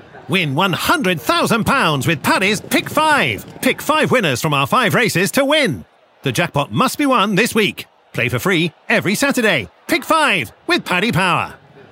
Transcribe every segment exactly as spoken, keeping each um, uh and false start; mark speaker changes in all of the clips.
Speaker 1: Win one hundred thousand pounds with Paddy's Pick five. Pick five winners from our five races to win. The jackpot must be won this week. Play for free every Saturday. Pick five with Paddy Power.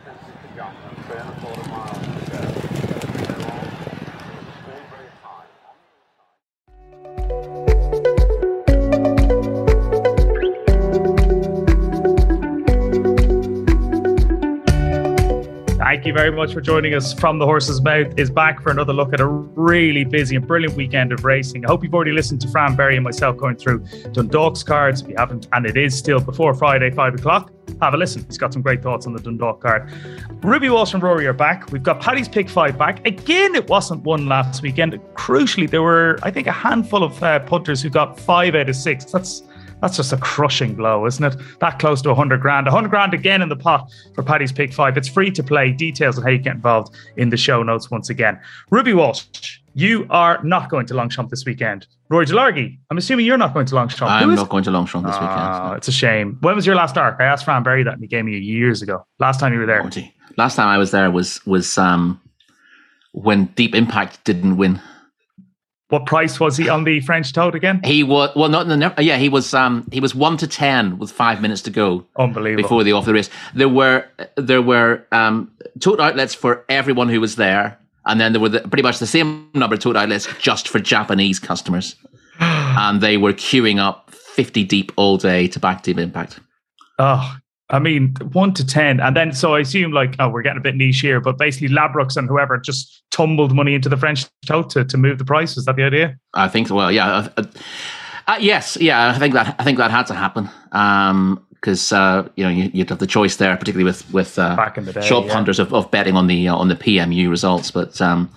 Speaker 2: Thank you very much for joining us. From the Horse's Mouth is back for another look at a really busy and brilliant weekend of racing. I hope you've already listened to Fran Berry and myself going through Dundalk's cards. If you haven't, and it is still before Friday, five o'clock, have a listen. He's got some great thoughts on the Dundalk card. Ruby Walsh and Rory are back. We've got Paddy's Pick five back. Again, it wasn't one last weekend. Crucially, there were, I think, a handful of uh, punters who got five out of six. That's That's just a crushing blow, isn't it? That close to one hundred grand. one hundred grand again in the pot for Paddy's Pick five. It's free to play. Details on how you get involved in the show notes once again. Ruby Walsh, you are not going to Longchamp this weekend. Rory Delargy, I'm assuming you're not going to Longchamp.
Speaker 3: I'm not going to Longchamp this weekend.
Speaker 2: Oh, it's a shame. When was your last arc? I asked Fran Berry that and he gave me years ago. Last time you were there.
Speaker 3: Oh, gee. Last time I was there was was um, when Deep Impact didn't win.
Speaker 2: What price was he on the French Toad again?
Speaker 3: He was well, not in the yeah. He was um he was one to ten with five minutes to go.
Speaker 2: Unbelievable.
Speaker 3: Before the off the race, there were there were um tote outlets for everyone who was there, and then there were the, pretty much the same number of tote outlets just for Japanese customers, and they were queuing up fifty deep all day to back Deep Impact.
Speaker 2: Oh. I mean, one to ten. And then, so I assume like, oh, we're getting a bit niche here, but basically Labrooks and whoever just tumbled money into the French Tote to, to move the price. Is that the idea?
Speaker 3: I think, well, yeah. Uh, uh, yes, yeah, I think that I think that had to happen. Um, because, uh, you know, you, you'd have the choice there, particularly with, with uh,
Speaker 2: back in the day,
Speaker 3: shop
Speaker 2: yeah.
Speaker 3: punters of, of betting on the, uh, on the P M U results. But, um,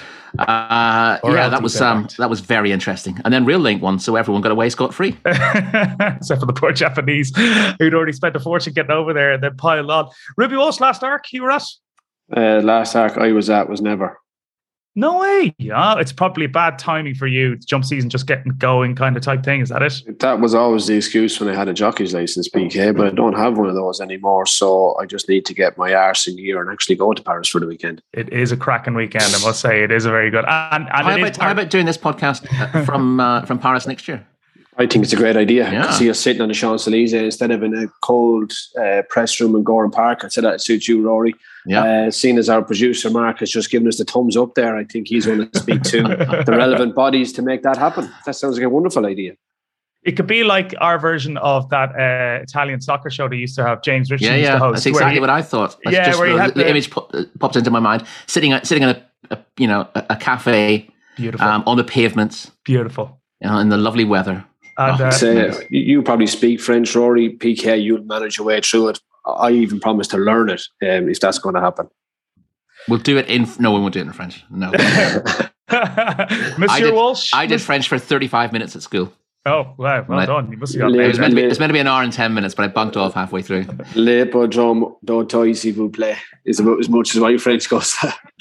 Speaker 3: Uh, yeah, that was um, that was very interesting. And then Real Link won, so everyone got away scot-free.
Speaker 2: Except for the poor Japanese who'd already spent a fortune getting over there and then piled on. Ruby Walsh, last arc you were at?
Speaker 4: Uh, last arc I was at was never.
Speaker 2: No way. Yeah, it's probably bad timing for you. Jump season just getting going kind of type thing. Is that it?
Speaker 4: That was always the excuse when I had a jockey's license, P K, but I don't have one of those anymore. So I just need to get my arse in gear and actually go to Paris for the weekend.
Speaker 2: It is a cracking weekend, I must say. It is a very good. And, and
Speaker 3: how,
Speaker 2: it
Speaker 3: about,
Speaker 2: is
Speaker 3: how about doing this podcast from uh, from Paris next year?
Speaker 4: I think it's a great idea.
Speaker 3: Yeah.
Speaker 4: See us sitting on the Champs-Elysees instead of in a cold uh, press room in Goran Park. I'd say that suits you, Rory.
Speaker 3: Yeah.
Speaker 4: Uh, seeing as our producer, Mark, has just given us the thumbs up there, I think he's going to speak to the relevant bodies to make that happen. That sounds like a wonderful idea.
Speaker 2: It could be like our version of that uh, Italian soccer show they used to have. James Richardson
Speaker 3: yeah,
Speaker 2: used
Speaker 3: yeah.
Speaker 2: to host.
Speaker 3: That's exactly
Speaker 2: he,
Speaker 3: what I thought. That's
Speaker 2: yeah,
Speaker 3: just
Speaker 2: where
Speaker 3: the,
Speaker 2: you had
Speaker 3: the,
Speaker 2: the
Speaker 3: image pop, uh, pops into my mind. Sitting, sitting in a, a you know a, a cafe,
Speaker 2: beautiful
Speaker 3: um, on the pavements,
Speaker 2: beautiful,
Speaker 3: you know, in the lovely weather.
Speaker 2: And,
Speaker 3: oh,
Speaker 2: uh,
Speaker 4: so, uh, you probably speak French, Rory. P K, you'll manage your way through it. I even promise to learn it um, if that's going to happen.
Speaker 3: We'll do it in. No, we won't do it in French. No,
Speaker 2: Monsieur
Speaker 3: I did,
Speaker 2: Walsh.
Speaker 3: I did French for thirty-five minutes at school.
Speaker 2: Oh, wow, well
Speaker 3: I,
Speaker 2: done. You must have got
Speaker 3: it, was meant to be,
Speaker 4: Le,
Speaker 3: it was meant to be an hour and ten minutes, but I bunked off halfway through.
Speaker 4: Le podrome d'autoy, s'il vous plaît, is about as much as my French goes.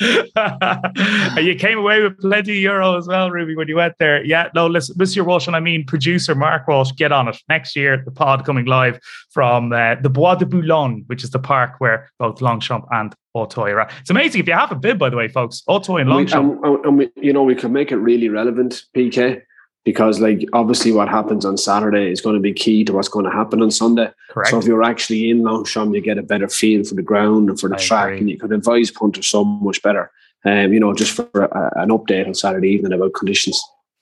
Speaker 2: You came away with plenty of euro as well, Ruby, when you went there. Yeah, no, listen, Monsieur Walsh, and I mean producer Mark Walsh, get on it. Next year, the pod coming live from uh, the Bois de Boulogne, which is the park where both Longchamp and Auteuil are at. It's amazing if you haven't been, by the way, folks. Auteuil and Longchamp.
Speaker 4: We, and, and we, you know, we can make it really relevant, P K. Because, like, obviously what happens on Saturday is going to be key to what's going to happen on Sunday.
Speaker 2: Correct.
Speaker 4: So if you're actually in Longchamp, you get a better feel for the ground and for the
Speaker 2: I
Speaker 4: track,
Speaker 2: agree.
Speaker 4: and you can advise punters so much better. Um, you know, just for a, an update on Saturday evening about conditions.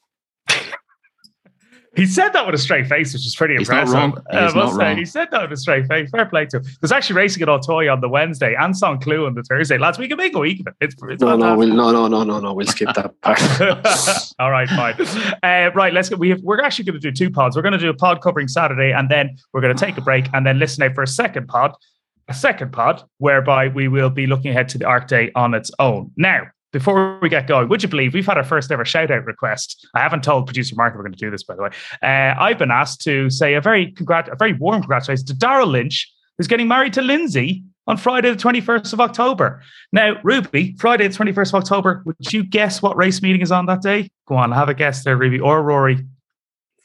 Speaker 2: He said that with a straight face, which is pretty
Speaker 3: He's
Speaker 2: impressive.
Speaker 3: not wrong. He's
Speaker 2: I must
Speaker 3: not
Speaker 2: say,
Speaker 3: wrong.
Speaker 2: he said that with a straight face. Fair play to him. There's actually racing at Auteuil on the Wednesday and Saint Cloud on the Thursday. Lads, we can make a week of it. It's, it's
Speaker 4: No, no,
Speaker 2: fantastic.
Speaker 4: we'll, no, no, no, no, no. We'll skip that part.
Speaker 2: All right, fine. Uh, right, let's go. We have, we're actually going to do two pods. We're going to do a pod covering Saturday, and then we're going to take a break and then listen out for a second pod, a second pod, whereby we will be looking ahead to the Arc Day on its own. Now, before we get going, would you believe we've had our first ever shout out request? I haven't told producer Mark we're going to do this, by the way. Uh, I've been asked to say a very congrat- a very warm congratulations to Darrell Lynch, who's getting married to Lindsay on Friday the twenty-first of October. Now, Ruby, Friday the twenty-first of October, would you guess what race meeting is on that day? Go on, have a guess there, Ruby, or Rory.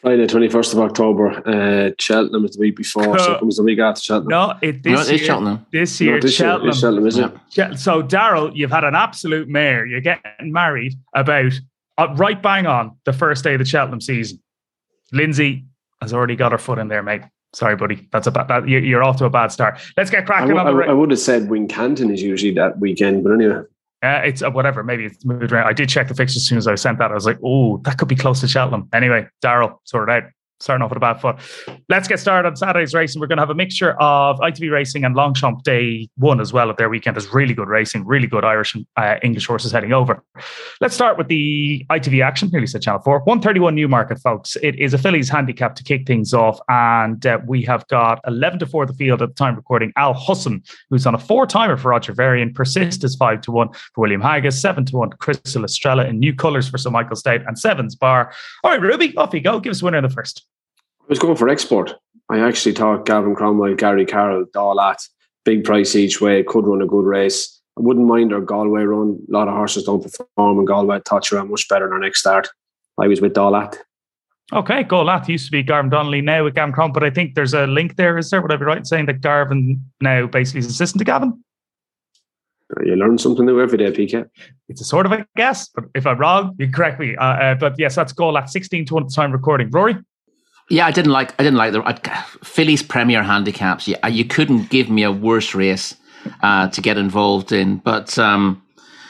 Speaker 4: Friday, twenty-first of October. Uh, Cheltenham is the week before, so it comes the week after Cheltenham.
Speaker 2: No, it, this
Speaker 3: no, it is
Speaker 2: year,
Speaker 3: Cheltenham.
Speaker 2: This year,
Speaker 4: no, this
Speaker 2: Cheltenham.
Speaker 4: Year, it's Cheltenham, is it?
Speaker 2: Yeah. So, Daryl, you've had an absolute mare. You're getting married about uh, right bang on the first day of the Cheltenham season. Lindsay has already got her foot in there, mate. Sorry, buddy. That's a bad. That, you're off to a bad start. Let's get cracking
Speaker 4: I, w-
Speaker 2: on the.
Speaker 4: I, w- I would have said Wincanton is usually that weekend, but anyway.
Speaker 2: Uh, it's uh, whatever. Maybe it's moved around. I did check the fixtures as soon as I sent that. I was like, oh, that could be close to Cheltenham. Anyway, Daryl, sort it out. Starting off with a bad foot. Let's get started on Saturday's racing. We're going to have a mixture of I T V racing and Longchamp Day one as well of their weekend. There's really good racing, really good Irish and uh, English horses heading over. Let's start with the I T V action. Nearly said Channel four. one thirty-one Newmarket, folks. It is a fillies handicap to kick things off. And uh, we have got eleven to four the field at the time recording. Al Husson, who's on a four-timer for Roger Varian. Persist is five to one for William Haggis. seven to one Crystal Estrella in new colours for Sir Michael Stout. And sevens bar. All right, Ruby, off you go. Give us a winner in the first.
Speaker 4: I was going for export. I actually thought Gavin Cromwell, Gary Carroll, Dalat, big price each way, could run a good race. I wouldn't mind their Galway run. A lot of horses don't perform in Galway. Touch around much better in their next start. I was with Dalat.
Speaker 2: Okay, Dalat used to be Garvin Donnelly, now with Gavin Cromwell, but I think there's a link there, is there? Would I be right in saying that Garvin now basically is assistant to Gavin?
Speaker 4: You learn something new every day, P K.
Speaker 2: It's a sort of a guess, but if I'm wrong, you can correct me. Uh, uh, but yes, that's Dalat, sixteen to one at the time recording. Rory?
Speaker 3: Yeah, I didn't like. I didn't like the uh, Phillies Premier handicaps. You, you couldn't give me a worse race uh, to get involved in. But um,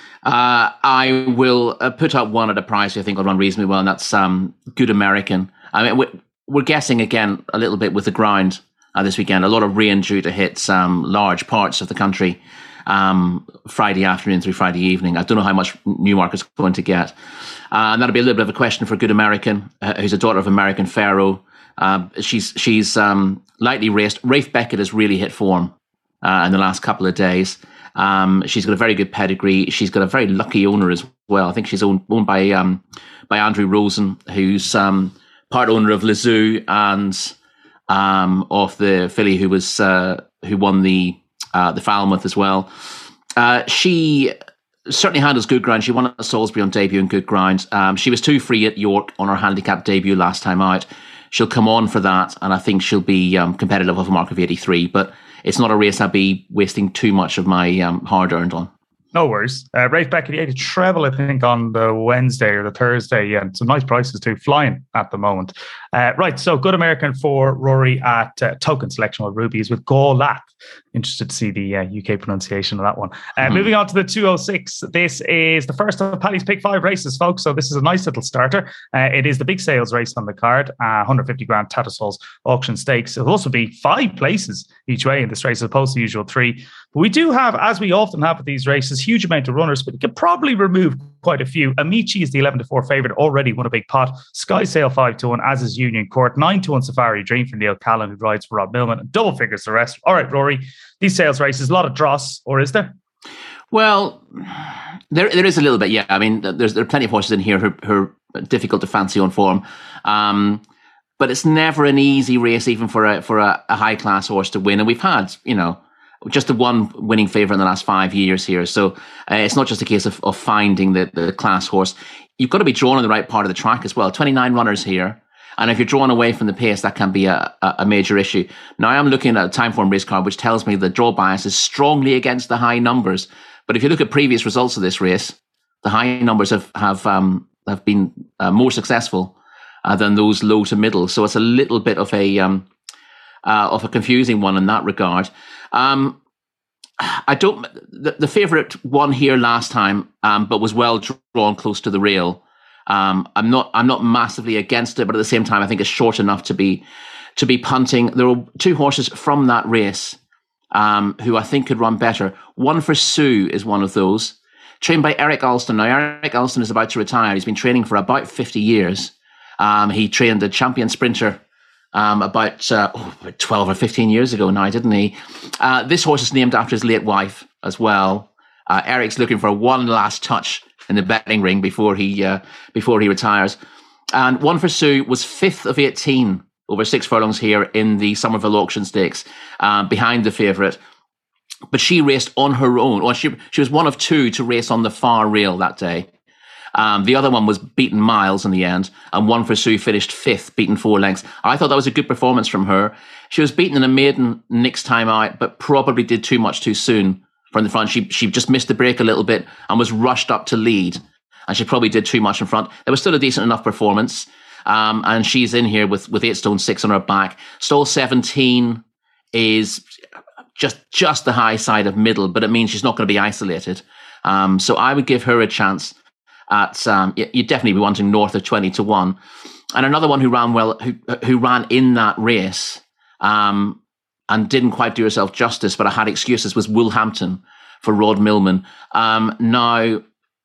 Speaker 3: uh, I will uh, put up one at a price I think will run reasonably well, and that's um, Good American. I mean, we're, we're guessing again a little bit with the ground uh, this weekend. A lot of rain due to hit some large parts of the country um, Friday afternoon through Friday evening. I don't know how much Newmarket's going to get. Uh, and that'll be a little bit of a question for Good American, uh, who's a daughter of American Pharaoh. Uh, she's she's um, lightly raced. Rafe Beckett has really hit form uh, in the last couple of days. Um, she's got a very good pedigree. She's got a very lucky owner as well. I think she's owned, owned by um, by Andrew Rosen, who's um, part owner of Lazoo and um, of the filly who was uh, who won the uh, the Falmouth as well. Uh, she certainly handles good ground. She won at Salisbury on debut in good ground. Um, she was two free at York on her handicap debut last time out. She'll come on for that, and I think she'll be um, competitive of a mark of eighty-three. But it's not a race I'd be wasting too much of my um, hard-earned on. No worries. Uh, Rafe Beckett, he had a treble, I think, on the Wednesday or the Thursday. Yeah, and some nice prices too, flying at the moment. Uh, right, so Good American for Rory at uh, token selection with Rubies with Dalat. Interested to see the uh, U K pronunciation of that one. Uh, mm-hmm. Moving on to the two oh six. This is the first of Paddy's Pick Five races, folks. So this is a nice little starter. Uh, it is the big sales race on the card. Uh, one hundred fifty grand Tattersalls auction stakes. It'll also be five places each way in this race as opposed to the usual three. But we do have, as we often have at these races, huge amount of runners, but you could probably remove quite a few. Amici is the eleven to four favourite, already won a big pot. Sky Sail five to one, as is Union Court. nine to one Safari Dream for Neil Callan, who rides for Rob Millman, and double figures the rest. All right, Rory, these sales races, a lot of dross, or is there? Well, there there is a little bit, yeah. I mean, there's there are plenty of horses in here who, who are difficult to fancy on form. Um, but it's never an easy race, even for a for a, a high class horse to win. And we've had, you know, just the one winning favourite in the last five years here. So uh, it's not just a case of, of finding the, the class horse. You've got to be drawn on the right part of the track as well. twenty-nine runners here. And if you're drawn away from the pace, that can be a, a major issue. Now, I'm looking at a Timeform race card, which tells me the draw bias is strongly against the high numbers. But if you look at previous results of this race, the high numbers have, have, um, have been uh, more successful uh, than those low to middle. So it's a little bit of a... Um, Uh, of a confusing one in that regard. Um, I don't. The, the favourite won here last time, um, but was well drawn close to the rail. Um, I'm not. I'm not massively against it, but at the same time, I think it's short enough to be to be punting. There were two horses from that race um, who I think could run better. One for Sue is one of those, trained by Eric Alston. Now, Eric Alston is about to retire. He's been training for about fifty years. Um, he trained the champion sprinter Um, about, uh, oh, about twelve or fifteen years ago now, didn't he? Uh, this horse is named after his late wife as well. Uh, Eric's looking for one last touch in the betting ring before he uh, before he retires. And One for Sue was fifth of eighteen over six furlongs here in the Somerville Auction Stakes, uh, behind the favourite. But she raced on her own. Well, she she was one of two to race on the far rail that day. Um, the other one was beaten miles in the end, and One for Sue finished fifth, beaten four lengths. I thought that was a good performance from her. She was beaten in a maiden next time out, but probably did too much too soon from the front. She she just missed the break a little bit and was rushed up to lead, and she probably did too much in front. It was still a decent enough performance, um, and she's in here with with eight stone six on her back. Stall seventeen is just just the high side of middle, but it means she's not going to be isolated. Um, so I would give her a chance. At um, you'd definitely be wanting north of twenty to one, and another one who ran well, who who ran in that race, um, and didn't quite do herself justice, but I had excuses, was Woolhampton for Rod Millman. Um, now,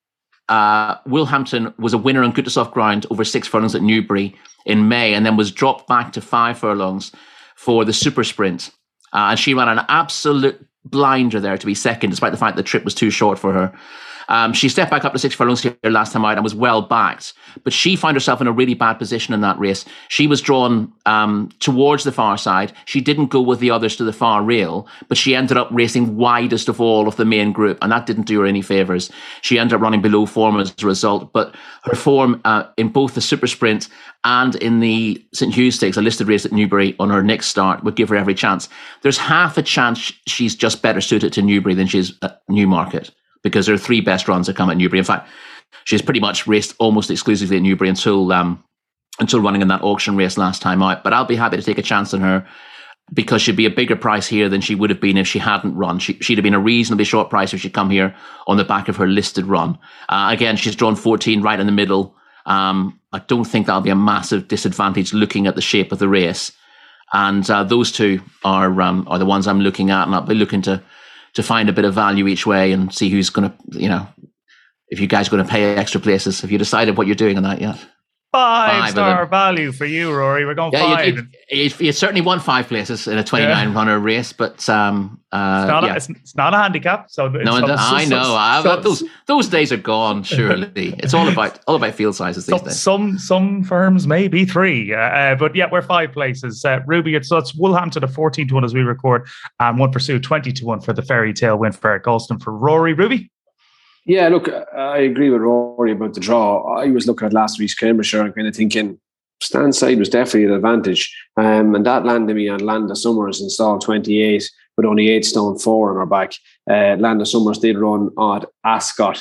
Speaker 3: uh, Woolhampton was a winner on good to soft ground over six furlongs at Newbury in May, and then was dropped back to five furlongs for the Super Sprint, uh, and she ran an absolute blinder there to be second, despite the fact the trip was too short for her. Um, she stepped back up to six furlongs here last time out and was well backed, but she found herself in a really bad position in that race. She was drawn um, towards the far side. She didn't go with the others to the far rail, but she ended up racing widest of all of the main group, and that didn't do her any favours. She ended up running below form as a result, but her form uh, in both the Super Sprint and in the St Hughes Stakes, a listed race at Newbury on her next start, would give her every chance. There's half a chance she's just better suited to Newbury than she is at Newmarket, because her three best runs have come at Newbury. In fact, she's pretty much raced almost exclusively at Newbury until um, until running in that auction race last time out. But I'll be happy to take a chance on her, because she'd be a bigger price here than she would have been if she hadn't run. She, she'd have been a reasonably short price if she'd come here on the back of her listed run. Uh, again, she's drawn fourteen right in the middle. Um, I don't think that'll be a massive disadvantage looking at the shape of the race. And uh, those two are um, are the ones I'm looking at, and I'll be looking to to find a bit of value each way and see who's going to, you know, if you guys are going to pay extra places. Have you decided what you're doing on that yet?
Speaker 2: Five,
Speaker 3: five
Speaker 2: star value for you, Rory. We're going
Speaker 3: yeah,
Speaker 2: five.
Speaker 3: You, you, you, you certainly won five places in a twenty-nine yeah. runner race, but um, uh,
Speaker 2: it's, not
Speaker 3: yeah.
Speaker 2: a, it's, it's not a handicap. So it's
Speaker 3: no,
Speaker 2: so,
Speaker 3: I
Speaker 2: so,
Speaker 3: know.
Speaker 2: So,
Speaker 3: I've,
Speaker 2: so,
Speaker 3: those those days are gone. Surely, it's all about all about field sizes these
Speaker 2: so,
Speaker 3: days.
Speaker 2: Some some firms may be three, uh, but yeah, we're five places. Uh, Ruby, it's so it's Woolhampton at fourteen to one as we record, and One Pursuit twenty to one for the fairy tale win for Eric Golston. For Rory, Ruby.
Speaker 4: Yeah, look, I agree with Rory about the draw. I was looking at last week's Cambridgeshire and kind of thinking stand side was definitely an advantage. Um, and that landed me on Landa Summers in stall twenty-eight with only eight stone four on her back. Uh, Landa Summers did run at Ascot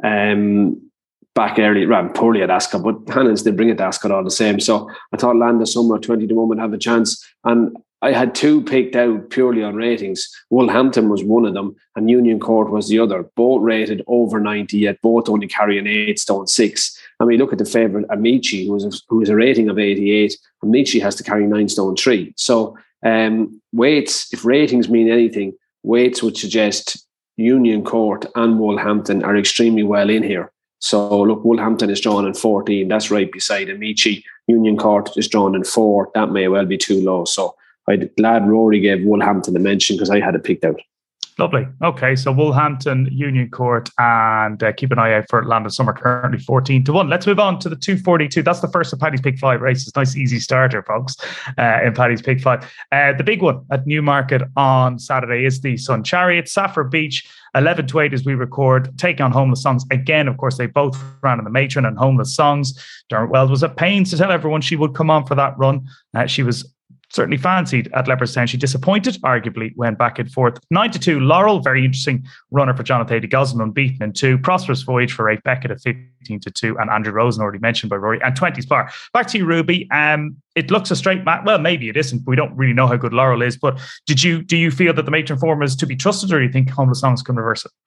Speaker 4: um, back early, ran poorly at Ascot, but Hannans did bring it to Ascot all the same. So I thought Landa Summer twenty to one would have a chance. And I had two picked out purely on ratings. Woolhampton was one of them and Union Court was the other. Both rated over ninety, yet both only carry an eight stone six. And we look at the favourite Amici, who is a, who is a rating of eighty-eight. Amici has to carry nine stone three. So um, weights, if ratings mean anything, weights would suggest Union Court and Woolhampton are extremely well in here. So look, Woolhampton is drawn in fourteen. That's right beside Amici. Union Court is drawn in four. That may well be too low. So I'm glad Rory gave Woolhampton a mention because I had it picked out.
Speaker 2: Lovely. Okay, so Woolhampton, Union Court, and uh, keep an eye out for Landa Summer, currently fourteen to one. Let's move on to the two forty-two. That's the first of Paddy's Pick five races. Nice, easy starter, folks, uh, in Paddy's Pick five. Uh, the big one at Newmarket on Saturday is the Sun Chariot. Saffron Beach, eleven to eight as we record, take on Homeless Songs. Again, of course, they both ran in the Matron and Homeless Songs. Dermot Wells was at pains to tell everyone she would come on for that run. Uh, she was certainly fancied at Leopardstown. She disappointed, arguably, went back and forth. nine to two, Laurel, very interesting runner for Jonathan de Gosman, unbeaten in two. Prosperous Voyage for Ray Beckett at fifteen to two, and Andrew Rosen, already mentioned by Rory, and twenty Spar. Back to you, Ruby. Um, it looks a straight match. Well, maybe it isn't. We don't really know how good Laurel is, but did you do you feel that the matron form is to be trusted, or do you think Homeless Songs can reverse it?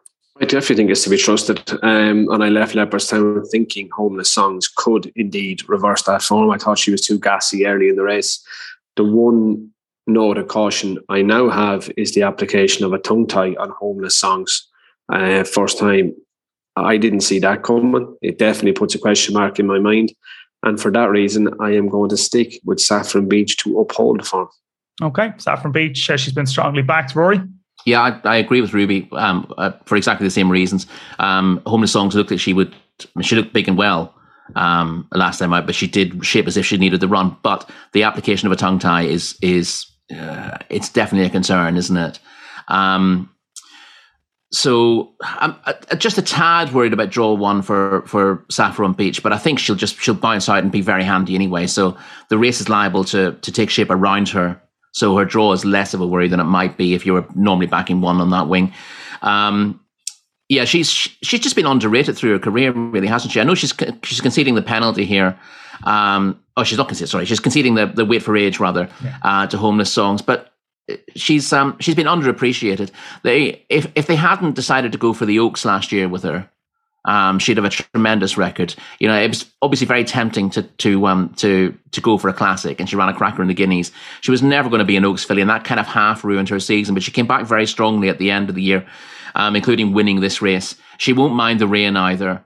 Speaker 4: I definitely think it's to be trusted. Um, and I left Leopardstown thinking Homeless Songs could indeed reverse that form. I thought she was too gassy early in the race. The one note of caution I now have is the application of a tongue tie on Homeless Songs. Uh, first time, I didn't see that coming. It definitely puts a question mark in my mind. And for that reason, I am going to stick with Saffron Beach to uphold the form. Okay,
Speaker 2: Saffron Beach, uh, she's been strongly backed. Rory?
Speaker 3: Yeah, I, I agree with Ruby um, uh, for exactly the same reasons. Um, Homeless Songs looked like she would, she looked big and well um, last time out, but she did shape as if she needed the run. But the application of a tongue tie is, is uh, it's definitely a concern, isn't it? Um, so I'm just a tad worried about draw one for, for Saffron Beach, but I think she'll just she'll bounce out and be very handy anyway. So the race is liable to to take shape around her. So her draw is less of a worry than it might be if you were normally backing one on that wing. Um, yeah, she's she's just been underrated through her career, really, hasn't she? I know she's she's conceding the penalty here. Um, oh, she's not conceding. Sorry, she's conceding the the Wait for Age rather yeah. uh, to Homeless Songs, but. She's um she's been underappreciated. They if if they hadn't decided to go for the Oaks last year with her, um she'd have a tremendous record. You know, it was obviously very tempting to to um to to go for a classic, and she ran a cracker in the Guineas. She was never going to be an Oaks filly, and that kind of half ruined her season. But she came back very strongly at the end of the year, um, including winning this race. She won't mind the rain either,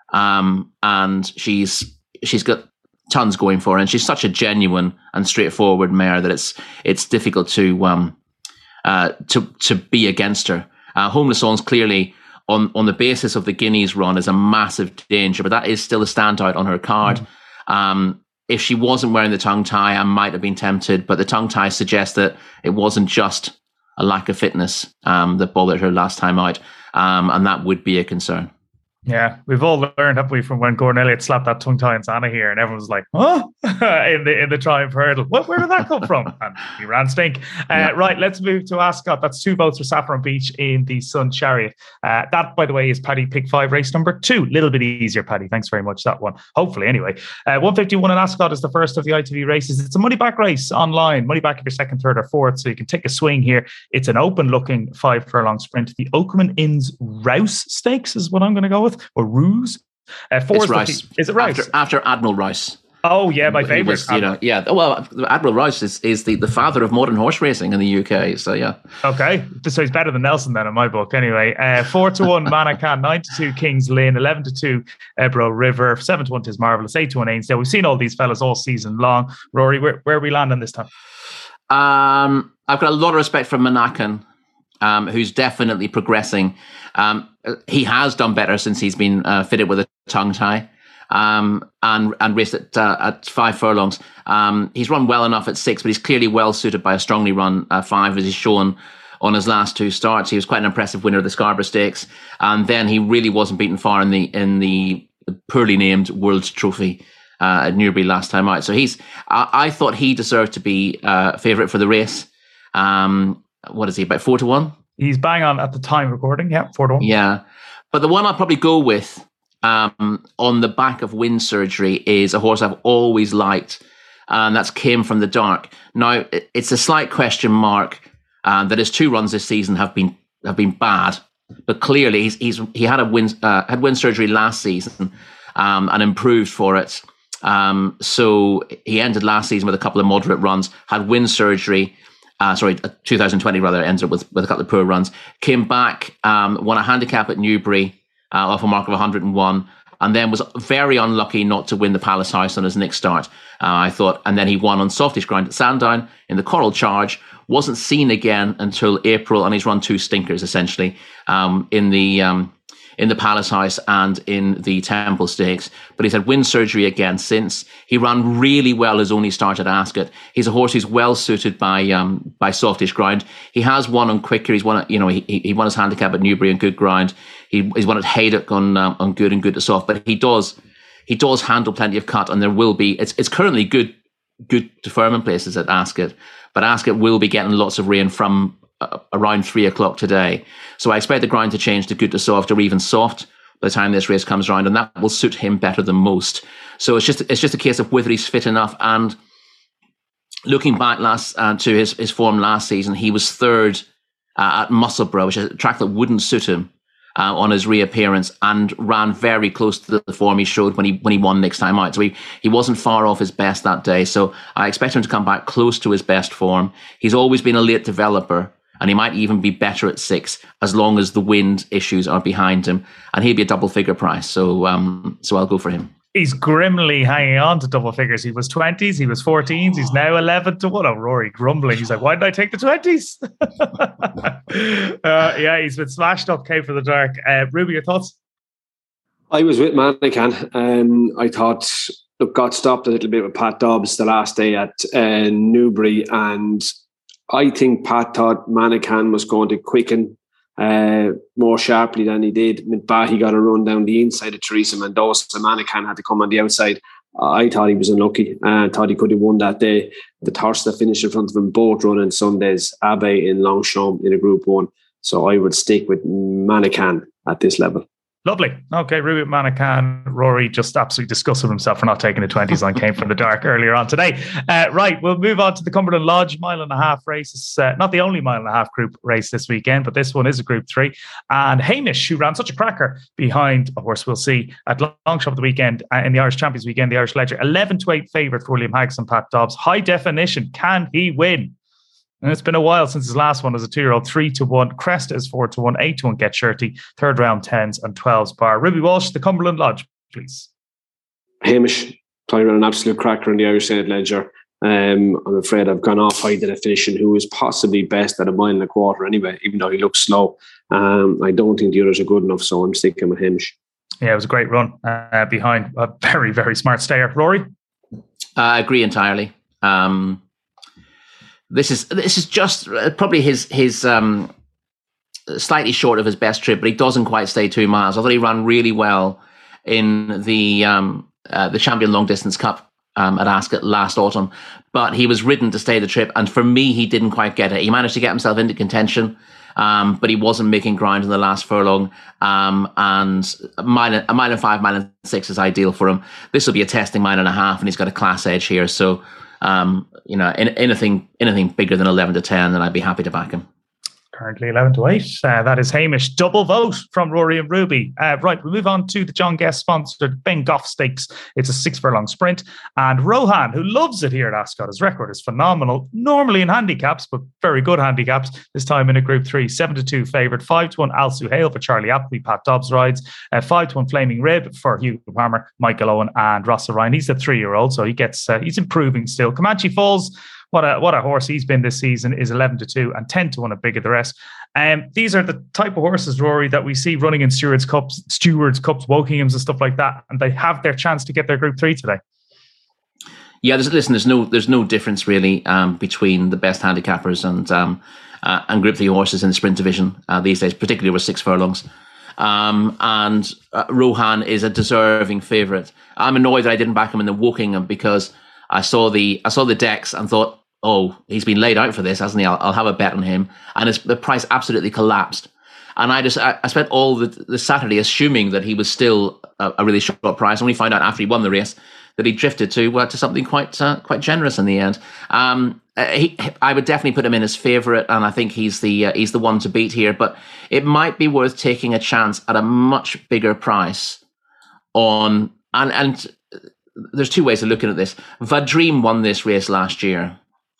Speaker 3: um, and she's she's got. tons going for her, and she's such a genuine and straightforward mare that it's it's difficult to um uh to to be against her. Uh, Homeless Songs clearly on on the basis of the Guineas run is a massive danger, but that is still a standout on her card. Mm. Um, if she wasn't wearing the tongue tie, I might have been tempted, but the tongue tie suggests that it wasn't just a lack of fitness um that bothered her last time out, um and that would be a concern.
Speaker 2: Yeah, we've all learned, haven't we, from when Gordon Elliott slapped that tongue tie in Santa here, and everyone was like, "Huh?" in the in the Triumph Hurdle. What, where did that come from? And he ran stink. Uh, yeah. Right, let's move to Ascot. That's two votes for Saffron Beach in the Sun Chariot. Uh, that, by the way, is Paddy Pick Five race number two. Little bit easier, Paddy. Thanks very much. That one, hopefully, anyway. Uh, one fifty-one in Ascot is the first of the I T V races. It's a money back race online. Money back if you're second, third, or fourth, so you can take a swing here. It's an open-looking five furlong sprint. The Okerman Inns Rouse Stakes is what I'm going to go with, or Ruse. Uh,
Speaker 3: it's Rice.
Speaker 2: The, is it Rice?
Speaker 3: After, after Admiral Rice.
Speaker 2: Oh, yeah, my favourite.
Speaker 3: Was, you know, yeah. Well, Admiral Rice is, is the, the father of modern horse racing in the U K. So, yeah.
Speaker 2: Okay. So he's better than Nelson then in my book. Anyway, uh, four to one Manachan, nine to two Kings Lynn, eleven to two Ebro River, seven to one Tis Marvellous, eight to one Ainsdale. We've seen all these fellas all season long. Rory, where, where are we landing this time?
Speaker 3: Um, I've got a lot of respect for Manachan, um, who's definitely progressing. Um, he has done better since he's been uh, fitted with a tongue tie. Um, and and raced at uh, at five furlongs. Um, he's run well enough at six, but he's clearly well suited by a strongly run uh, five, as he's shown on his last two starts. He was quite an impressive winner of the Scarborough Stakes, and then he really wasn't beaten far in the in the poorly named World Trophy uh, at Newbury last time out. So he's I, I thought he deserved to be uh, favourite for the race. Um, what is he, about four to one?
Speaker 2: He's bang on at the time recording. Yeah, four to one.
Speaker 3: Yeah, but the one I'll probably go with. Um, on the back of Wind Surgery is a horse I've always liked, and that's Came From the Dark. Now, it's a slight question mark uh, that his two runs this season have been have been bad, but clearly he's, he's he had a wind uh, had Wind Surgery last season um, and improved for it. Um, so he ended last season with a couple of moderate runs. Had Wind Surgery. Uh, sorry, two thousand twenty rather, ended up with, with a couple of poor runs. Came back, um, won a handicap at Newbury. Uh, off a mark of one hundred and one, and then was very unlucky not to win the Palace House on his next start, uh, I thought. And then he won on softish ground at Sandown in the Coral Charge, wasn't seen again until April, and he's run two stinkers, essentially, um, in the um, in the Palace House and in the Temple Stakes. But he's had Wind Surgery again since. He ran really well his only start at Ascot. He's a horse who's well suited by um, by softish ground. He has won on quicker. He's won, you know, he he won his handicap at Newbury on good ground. He, he's won at Haydock on um, on good and good to soft, but he does he does handle plenty of cut, and there will be it's it's currently good good deferment places at Ascot, but Ascot will be getting lots of rain from uh, around three o'clock today. So I expect the ground to change to good to soft or even soft by the time this race comes around, and that will suit him better than most. So it's just it's just a case of whether he's fit enough. And looking back last uh, to his his form last season, he was third uh, at Musselburgh, which is a track that wouldn't suit him. Uh, on his reappearance, and ran very close to the form he showed when he when he won next time out. So he, he wasn't far off his best that day. So I expect him to come back close to his best form. He's always been a late developer, and he might even be better at six as long as the wind issues are behind him. And he'll be a double figure price. So um, so I'll go for him.
Speaker 2: He's grimly hanging on to double figures. He was twenties, he was fourteens, he's now eleven to one. Oh, Rory grumbling. He's like, why did I take the twenties? uh, yeah, he's been smashed up. Came for the dark. Uh, Ruby, your thoughts?
Speaker 4: I was with Manachan. Um, I thought, look, got stopped a little bit with Pat Dobbs the last day at uh, Newbury, and I think Pat thought Manachan was going to quicken uh, more sharply than he did. But he got a run down the inside of Teresa Mendoza. Manican had to come on the outside. I thought he was unlucky. I uh, thought he could have won that day. The horse that finished in front of him both running Sundays, Abbey in Longchamp in a Group One. So I would stick with Manican at this level.
Speaker 2: Lovely. Okay, Ruby Manican, Rory just absolutely disgusted himself for not taking the twenties on Came From the Dark earlier on today. Uh, right, we'll move on to the Cumberland Lodge mile and a half race. It's uh, not the only mile and a half group race this weekend, but this one is a Group Three. And Hamish, who ran such a cracker behind a horse we'll see at Longchamp the weekend, uh, in the Irish Champions weekend, the Irish Ledger, eleven to eight favourite for William Haggis and Pat Dobbs. High definition, can he win? And it's been a while since his last one as a two-year-old. Three to one. Cresta is four to one. Eight to one. Get Shirty. Third round tens and twelves bar. Ruby Walsh, the Cumberland Lodge, please.
Speaker 4: Hamish playing an absolute cracker in the Irish Senate Ledger. Um, I'm afraid I've gone off high definition, who is possibly best at a mile and a quarter anyway, even though he looks slow. Um, I don't think the others are good enough, so I'm sticking with Hamish.
Speaker 2: Yeah, it was a great run uh, behind a very, very smart stayer. Rory?
Speaker 3: Uh, I agree entirely. Um, This is this is just probably his his um, slightly short of his best trip, but he doesn't quite stay two miles. I thought he ran really well in the um, uh, the Champion Long Distance Cup um, at Ascot last autumn, but he was ridden to stay the trip, and for me, he didn't quite get it. He managed to get himself into contention, um, but he wasn't making ground in the last furlong. Um, and a mile, a mile and five, mile and six is ideal for him. This will be a testing mile and a half, and he's got a class edge here, so. Um, you know, in, anything anything bigger than eleven to ten, then I'd be happy to back him.
Speaker 2: Currently eleven to eight. Uh, that is Hamish. Double vote from Rory and Ruby. Uh, right, we move on to the John Guest sponsored Ben Goff Stakes. It's a six furlong sprint. And Rohan, who loves it here at Ascot, his record is phenomenal. Normally in handicaps, but very good handicaps. This time in a Group Three, seven to two favourite. Five to one Al Suhail for Charlie Appleby. Pat Dobbs rides. Uh, five to one Flaming Rib for Hugh Palmer, Michael Owen, and Ross Ryan. He's a three-year-old, so he gets uh, he's improving still. Comanche Falls. What a what a horse he's been this season is eleven to two and ten to one a bigger the rest. Um, these are the type of horses, Rory, that we see running in Stewards Cups, Stewards Cups, Wokinghams and stuff like that, and they have their chance to get their Group Three today.
Speaker 3: Yeah, there's, listen, there's no there's no difference really um, between the best handicappers and um, uh, and Group Three horses in the sprint division uh, these days, particularly with six furlongs. Um, and uh, Rohan is a deserving favourite. I'm annoyed that I didn't back him in the Wokingham because I saw the I saw the decks and thought, oh, he's been laid out for this, hasn't he? I'll, I'll have a bet on him. And his, the price absolutely collapsed. And I just I, I spent all the, the Saturday assuming that he was still a, a really short price. And we found out after he won the race that he drifted to uh, to something quite uh, quite generous in the end. Um, he, I would definitely put him in as favourite, and I think he's the uh, he's the one to beat here. But it might be worth taking a chance at a much bigger price on and and. There's two ways of looking at this. Vadream won this race last year,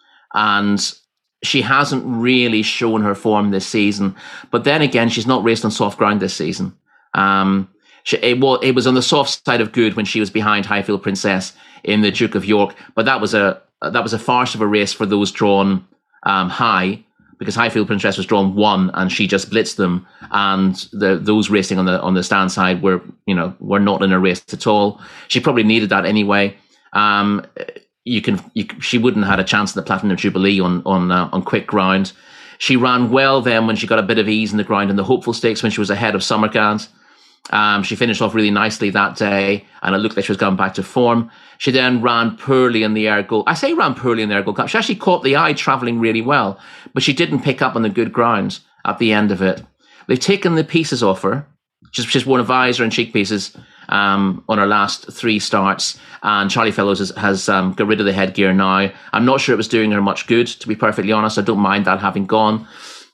Speaker 3: and she hasn't really shown her form this season. But then again, she's not raced on soft ground this season. Um, she, it, was, it was on the soft side of good when she was behind Highfield Princess in the Duke of York, but that was a that was a farce of a race for those drawn um, high, because Highfield Princess was drawn one and she just blitzed them, and the those racing on the on the stand side were you know were not in a race at all. She probably needed that anyway. Um, you can you, she wouldn't have had a chance in the Platinum Jubilee on on uh, on quick ground. She ran well then when she got a bit of ease in the ground in the Hopeful Stakes when she was ahead of Summergans. Um, she finished off really nicely that day, and it looked like she was going back to form. She then ran poorly in the Air Gold. I say ran poorly in the Air Gold Cup. She actually caught the eye travelling really well, but she didn't pick up on the good grounds at the end of it. They've taken the pieces off her. She's, she's worn a visor and cheek pieces um, on her last three starts, and Charlie Fellows has, has um, got rid of the headgear now. I'm not sure it was doing her much good, to be perfectly honest. I don't mind that having gone.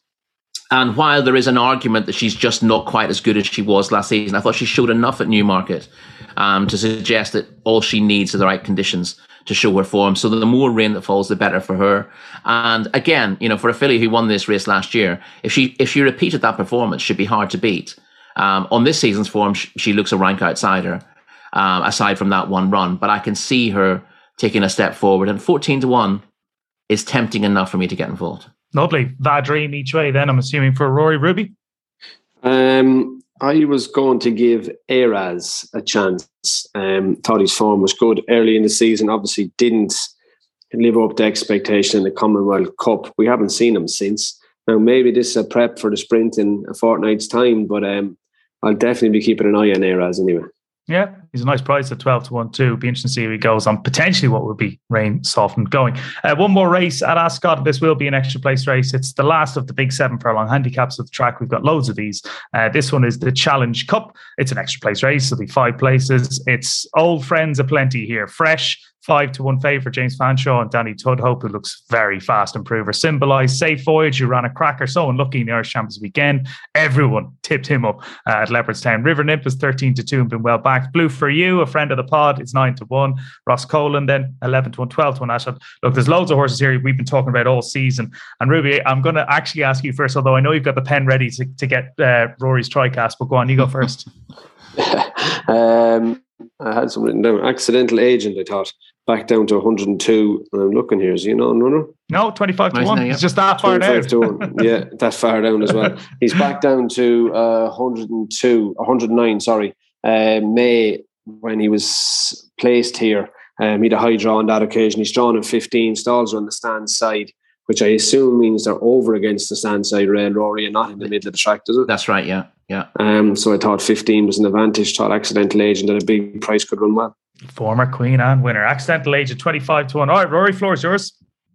Speaker 3: And while there is an argument that she's just not quite as good as she was last season, I thought she showed enough at Newmarket um, to suggest that all she needs are the right conditions to show her form. So the more rain that falls, the better for her. And again, you know, for a filly who won this race last year, if she if she repeated that performance, she'd be hard to beat. Um, on this season's form, she, she looks a rank outsider, um, aside from that one run. But I can see her taking a step forward. And fourteen to one is tempting enough for me to get involved.
Speaker 2: Lovely. Vadream each way then, I'm assuming, for Rory. Ruby?
Speaker 4: Um, I was going to give Eraz a chance. Um, thought his form was good early in the season. Obviously didn't live up to expectation in the Commonwealth Cup. We haven't seen him since. Now, maybe this is a prep for the sprint in a fortnight's time, but um, I'll definitely be keeping an eye on Eras anyway.
Speaker 2: Yeah, he's a nice price at twelve to one too. Be interesting to see how he goes on potentially what would be rain softened going. Uh, one more race at Ascot. This will be an extra place race. It's the last of the big seven furlong handicaps of the track. We've got loads of these. Uh, this one is the Challenge Cup. It's an extra place race. It'll be five places. It's old friends aplenty here. Fresh. Five to one favourite, James Fanshawe and Danny Tudhope, who looks very fast improver. Symbolize Safe Voyage, who ran a cracker, so unlucky in the Irish Champions weekend. Everyone tipped him up uh, at Leopardstown. River Nymph is thirteen to two and been well backed. Blue For You, a friend of the pod, it's nine to one. Ross Colan then eleven to one, twelve to one. Ashad. Look, there's loads of horses here we've been talking about all season. And Ruby, I'm going to actually ask you first, although I know you've got the pen ready to, to get uh, Rory's TriCast, but go on, you go first.
Speaker 4: um, I had some written down. Accidental Agent, I thought. Back down to one hundred and two, and I'm looking here. Is he an on runner?
Speaker 2: No, twenty-five to one. He's just that far down.
Speaker 4: to one. Yeah, that far down as well. He's back down to uh, one hundred and two, one hundred and nine, sorry. Uh, May, when he was placed here, um, he had a high draw on that occasion. He's drawn in fifteen. Stalls are on the stand side, which I assume means they're over against the stand side rail, Rory, and not in the middle of the track, does it?
Speaker 3: That's right, yeah. yeah.
Speaker 4: Um, so I thought fifteen was an advantage. Thought Accidental Agent at a big price could run well.
Speaker 2: Former Queen Anne winner. Accidental Agent twenty-five to one. All right, Rory, floor is yours.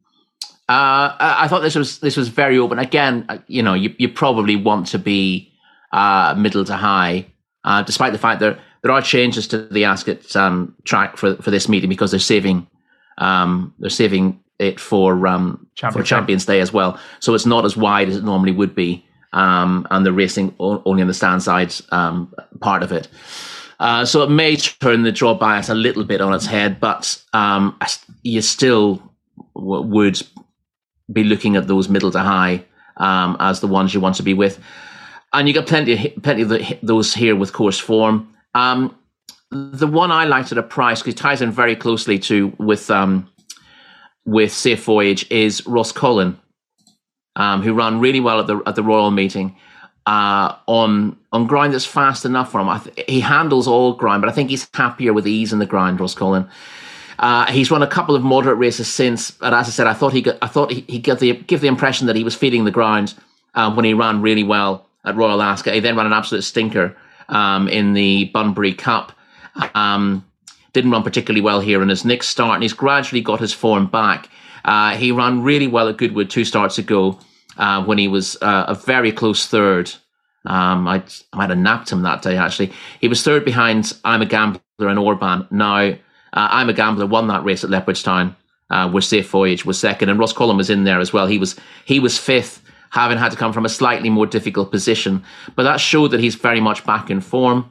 Speaker 3: Uh, I thought this was this was very open. Again, you know, you, you probably want to be uh, middle to high, uh, despite the fact that there are changes to the Ascot um, track for, for this meeting because they're saving um, they're saving it for um, for Champions Day as well. So it's not as wide as it normally would be, um, and they're racing only on the stand side um, part of it. Uh, so it may turn the draw bias a little bit on its head, but um, you still w- would be looking at those middle to high um, as the ones you want to be with. And you got plenty of, plenty of the, those here with course form. Um, the one I liked at a price, because it ties in very closely to with um, with Safe Voyage, is Ross Colan, um, who ran really well at the at the Royal meeting. Uh, on on ground that's fast enough for him. I th- he handles all ground, but I think he's happier with ease in the ground, Ross Colan. Uh, he's run a couple of moderate races since, and as I said, I thought he got, I thought he, he got the give the impression that he was feeding the ground uh, when he ran really well at Royal Ascot. He then ran an absolute stinker um, in the Bunbury Cup. Um, didn't run particularly well here in his next start, and he's gradually got his form back. Uh, he ran really well at Goodwood two starts ago. Uh, when he was uh, a very close third. Um, I, I might have napped him that day, actually. He was third behind I'm a Gambler and Orban. Now, uh, I'm a Gambler won that race at Leopardstown, uh, where Safe Voyage was second, and Ross Colan was in there as well. He was he was fifth, having had to come from a slightly more difficult position. But that showed that he's very much back in form.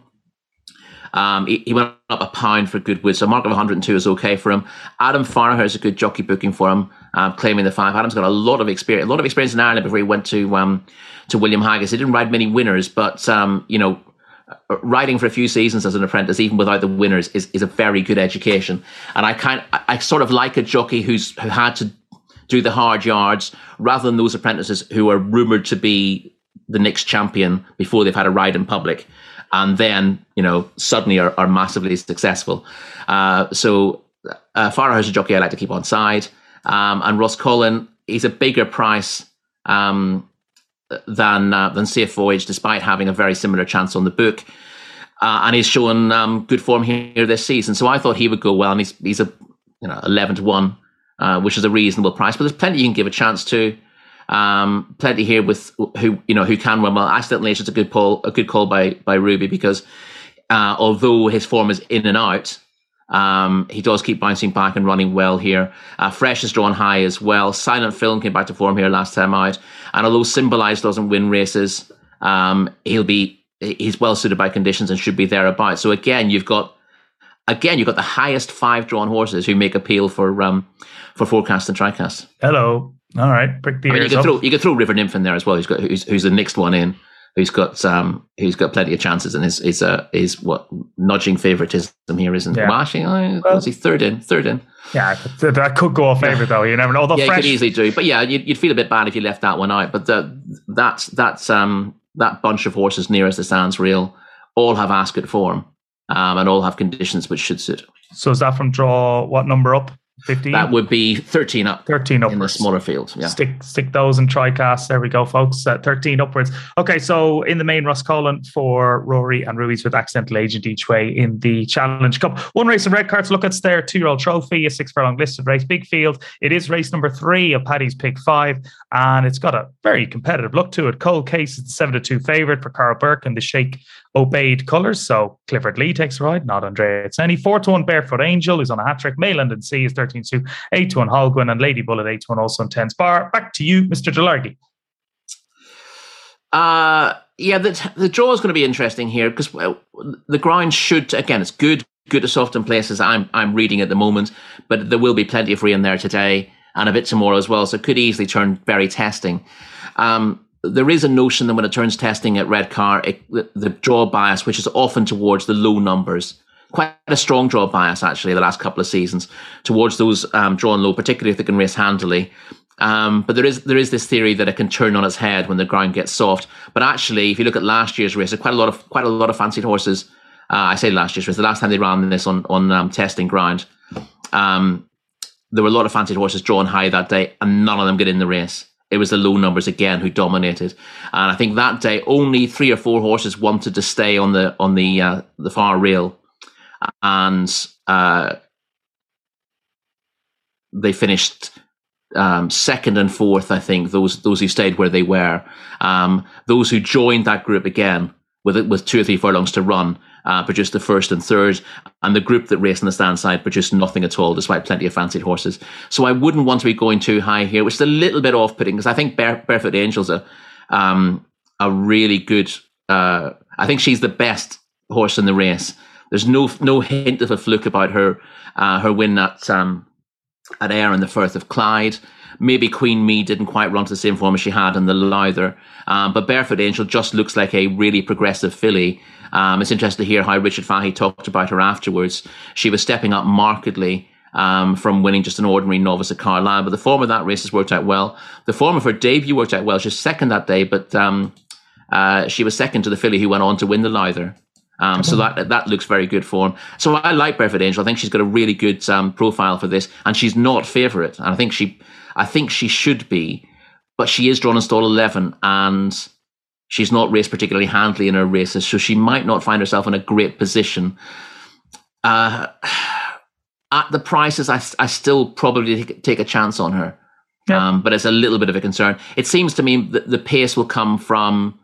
Speaker 3: Um, he, he went up a pound for Goodwood, so a mark of one hundred and two is okay for him. Adam Farragher is a good jockey booking for him, um, claiming the five. Adam's got a lot of experience, a lot of experience in Ireland before he went to um, to William Haggis. He didn't ride many winners, but um, you know, riding for a few seasons as an apprentice, even without the winners, is, is a very good education. And I kind, I, I sort of like a jockey who's who had to do the hard yards rather than those apprentices who are rumoured to be the next champion before they've had a ride in public. And then, you know, suddenly are, are massively successful. Uh, so uh, Farragher's a jockey I like to keep on side. Um, and Ross Colan, he's a bigger price um, than uh, than Safe Voyage, despite having a very similar chance on the book. Uh, and he's shown um, good form here this season. So I thought he would go well. And he's, he's a you know eleven to one, uh, which is a reasonable price. But there's plenty you can give a chance to. Um, plenty here with who you know who can run well. Accidental Agent's a good call, a good call by by Ruby because uh, although his form is in and out, um, he does keep bouncing back and running well here. Uh, Fresh is drawn high as well. Silent Film came back to form here last time out, and although Symbolize doesn't win races, um, he'll be he's well suited by conditions and should be thereabouts. So again, you've got again you've got the highest five drawn horses who make appeal for um, for forecast and TriCast.
Speaker 2: Hello. All right, prick the
Speaker 3: I mean, you
Speaker 2: ears
Speaker 3: could
Speaker 2: up.
Speaker 3: throw you could throw River Nymph in there as well. Who's got who's, who's the next one in? Who's got um who's got plenty of chances and is is uh, is what nudging favouritism here, isn't?
Speaker 2: Yeah.
Speaker 3: Well, actually, uh,
Speaker 2: Well-
Speaker 3: was he third in? Third in.
Speaker 2: Yeah, that that could go off favourite though. You never know. Although
Speaker 3: Yeah,
Speaker 2: Fresh,
Speaker 3: you could easily do. But yeah, you'd, you'd feel a bit bad if you left that one out. But the, that's that's um that bunch of horses nearest the stands rail all have Ascot form, um, and all have conditions which should suit.
Speaker 2: so is that from draw? What number up? fifteen?
Speaker 3: That would be thirteen up.
Speaker 2: thirteen upwards.
Speaker 3: In the smaller field. Yeah.
Speaker 2: Stick stick those in tri-cast. There we go, folks. Uh, thirteen upwards. Okay, so in the main, Roscommon for Rory and Ruiz with Accidental Agent each way in the Challenge Cup. One race in red cards. Look, it's their two-year-old trophy, a six-furlong listed race. Big field. It is race number three of Paddy's Pick Five, and it's got a very competitive look to it. Cole Case is the seven to two favourite for Carl Burke and the Sheikh Obeyed colours. So Clifford Lee takes a ride, not Andrea Tseni. Four to one Barefoot Angel, who's on a hat trick. Mayland and C is thirteen to two. Eight to one Holguin, and Lady Bull at eight to one also in tens bar. Back to you, Mister Delargy.
Speaker 3: Uh, yeah, the, the draw is going to be interesting here because well, the ground should, again, it's good, good to soft in places. I'm I'm reading at the moment, but there will be plenty of rain there today and a bit tomorrow as well, so it could easily turn very testing. Um, there is a notion that when it turns testing at Redcar, it, the, the draw bias, which is often towards the low numbers, quite a strong draw bias actually the last couple of seasons towards those um, drawn low, particularly if they can race handily. Um, but there is there is this theory that it can turn on its head when the ground gets soft. But actually, if you look at last year's race, quite a lot of quite a lot of fancied horses. Uh, I say last year's race, the last time they ran this on on um, testing ground, um, there were a lot of fancied horses drawn high that day, and none of them get in the race. It was the low numbers again who dominated, and I think that day only three or four horses wanted to stay on the on the uh, the far rail, and uh, they finished um, second and fourth. I think those those who stayed where they were, um, those who joined that group again with with two or three furlongs to run, uh, produced the first and third, and the group that raced on the stand side produced nothing at all, despite plenty of fancied horses. So I wouldn't want to be going too high here, which is a little bit off-putting because I think Bare, Barefoot Angel's a um, a really good. Uh, I think she's the best horse in the race. There's no no hint of a fluke about her uh, her win at um, at Ayr in the Firth of Clyde. Maybe Queen Mead didn't quite run to the same form as she had in the Lowther. Um, but Barefoot Angel just looks like a really progressive filly. Um, it's interesting to hear how Richard Fahey talked about her afterwards. She was stepping up markedly um, from winning just an ordinary novice at Carlisle. But the form of that race has worked out well. The form of her debut worked out well. She was second that day, but um, uh, she was second to the filly who went on to win the Lowther. Um, so that that looks very good form. So I like Barefoot Angel. I think she's got a really good um, profile for this, and she's not favourite. And I think she, I think she should be, but she is drawn in stall eleven, and she's not raced particularly handily in her races, so she might not find herself in a great position. Uh, at the prices, I I still probably take, take a chance on her, yeah. um, but it's a little bit of a concern. It seems to me that the pace will come from.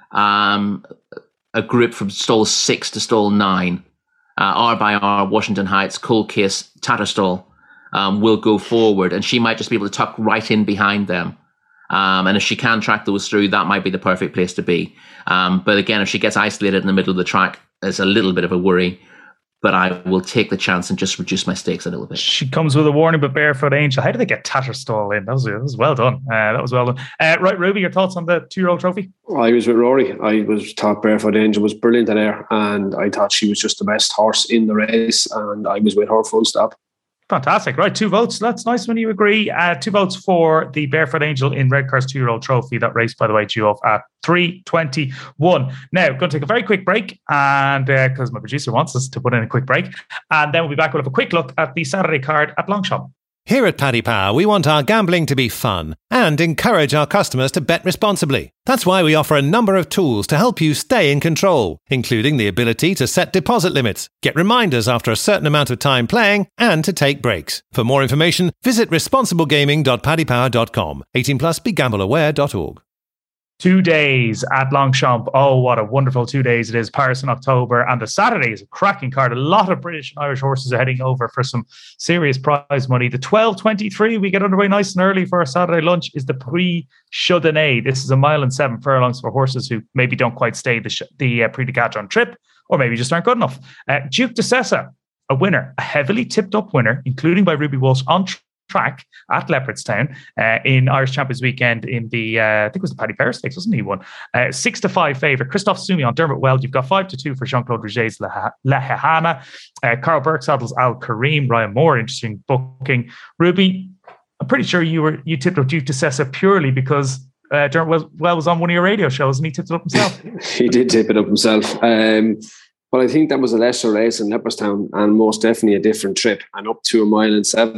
Speaker 3: Um, a group from stall six to stall nine, uh, R by R, Washington Heights, Cold Case, Tatterstall um, will go forward, and she might just be able to tuck right in behind them. Um, and if she can track those through, that might be the perfect place to be. Um, but again, if she gets isolated in the middle of the track, it's a little bit of a worry. But I will take the chance and just reduce my stakes a little bit.
Speaker 2: She comes with a warning, but Barefoot Angel. How did they get Tatterstall in? That was, that was well done. Uh, that was well done. Uh, right, Ruby, your thoughts on the two-year-old trophy?
Speaker 4: I was with Rory. I was thought Barefoot Angel was brilliant there, and I thought she was just the best horse in the race, and I was with her full stop.
Speaker 2: Fantastic. Right, two votes. That's nice when you agree. Uh, two votes for the Barefoot Angel in Redcar's two-year-old trophy. That race, by the way, due off at three twenty-one. Now, going to take a very quick break, and because uh, my producer wants us to put in a quick break, and then we'll be back with a quick look at the Saturday card at Longchamp.
Speaker 1: Here at Paddy Power, we want our gambling to be fun and encourage our customers to bet responsibly. That's why we offer a number of tools to help you stay in control, including the ability to set deposit limits, get reminders after a certain amount of time playing, and to take breaks. For more information, visit responsible gaming dot paddy power dot com. eighteen plus, be gamble aware dot org.
Speaker 2: Two days at Longchamp. Oh, what a wonderful two days it is. Paris in October, and the Saturday is a cracking card. A lot of British and Irish horses are heading over for some serious prize money. The twelve twenty-three, we get underway nice and early for our Saturday lunch, is the Prix Chaudenay. This is a mile and seven furlongs for horses who maybe don't quite stay the, the uh, Prix de Cadron trip, or maybe just aren't good enough. Uh, Duke de Sessa, a winner, a heavily tipped up winner, including by Ruby Walsh on tr- track at Leopardstown uh, in Irish Champions Weekend in the, uh, I think it was the Paddy Power Stakes, wasn't he? One uh, six to five favourite. Christophe Soumillon, Dermot Weld. You've got five to two for Jean-Claude Rouget's La, La Hehana. Uh, Carl Burke saddles Al Kareem. Ryan Moore, interesting booking. Ruby, I'm pretty sure you were you tipped up Duke de Sessa purely because uh, Dermot Weld was on one of your radio shows and he tipped it up himself.
Speaker 4: He did tip it up himself. Um, but I think that was a lesser race in Leopardstown, and most definitely a different trip, and up to a mile and seven.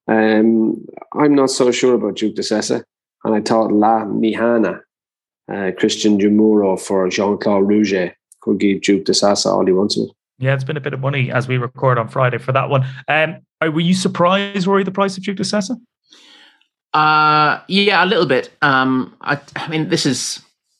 Speaker 4: Um, I'm not so sure about Duke de Sessa, and I thought La Mihana, uh, Christian Dumuro for Jean-Claude Rouget could give Duke de Sessa all he wants of it.
Speaker 2: Yeah, it's been a bit of money as we record on Friday for that one. Um, were you surprised, Rory, the price of Duke de Sessa?
Speaker 3: Uh, yeah, a little bit. Um, I, I mean, this is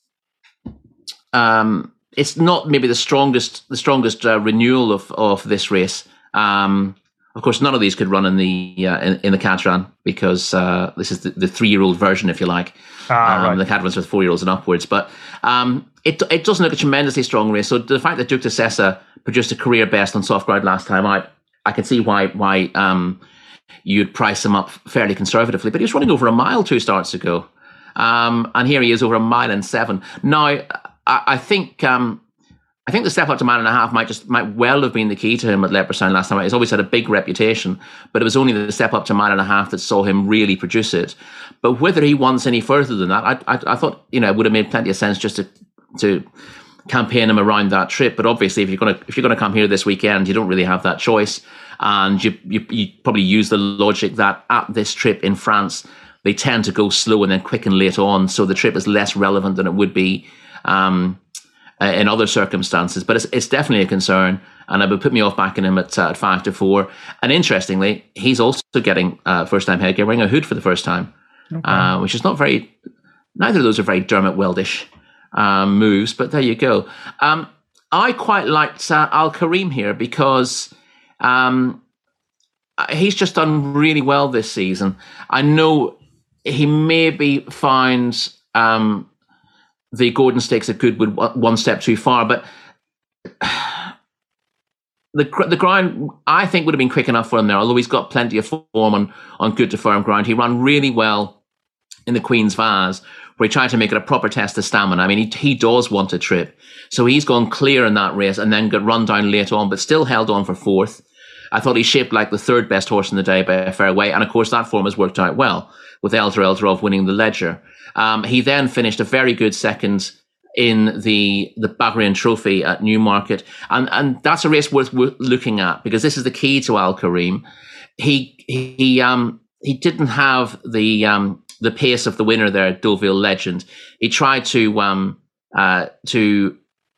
Speaker 3: um, it's not maybe the strongest the strongest uh, renewal of of this race. Um, of course, none of these could run in the uh, in, in the Caterham because uh, this is the, the three year old version, if you like.
Speaker 2: Ah,
Speaker 3: um,
Speaker 2: right.
Speaker 3: The Caterham's with four year olds and upwards, but um, it it doesn't look a tremendously strong race. So the fact that Duke de Sessa produced a career best on soft ground last time, I I can see why why. Um, you'd price him up fairly conservatively, but he was running over a mile two starts ago. Um, and here he is over a mile and seven. Now, I, I think um, I think the step up to mile and a half might just might well have been the key to him at Leopardstown last time. He's always had a big reputation, but it was only the step up to mile and a half that saw him really produce it. But whether he wants any further than that, I, I, I thought, you know, it would have made plenty of sense just to to campaign him around that trip. But obviously, if you're gonna if you're gonna come here this weekend, you don't really have that choice. And you, you you probably use the logic that at this trip in France, they tend to go slow and then quicken late on. So the trip is less relevant than it would be um, in other circumstances. But it's, it's definitely a concern. And it would put me off backing him at, uh, at five to four. And interestingly, he's also getting uh, first time headgear, wearing a hood for the first time, okay. uh, which is not very, neither of those are very Dermot Weldish um, moves. But there you go. Um, I quite liked uh, Al Karim here because Um, he's just done really well this season. I know he maybe finds um, the Gordon Stakes at Goodwood one step too far, but the the ground I think would have been quick enough for him there. Although he's got plenty of form on on good to firm ground, he ran really well in the Queen's Vase, where he tried to make it a proper test of stamina. I mean, he he does want a trip, so he's gone clear in that race and then got run down late on, but still held on for fourth. I thought he shaped like the third best horse in the day by a fair way. And of course, that form has worked out well with Elder Eldrov winning the Ledger. Um, he then finished a very good second in the, the Bahrain Trophy at Newmarket. And, and that's a race worth, worth looking at because this is the key to Al Karim. He, he, um, he didn't have the, um, the pace of the winner there, Deauville Legend. He tried to, um, uh, to,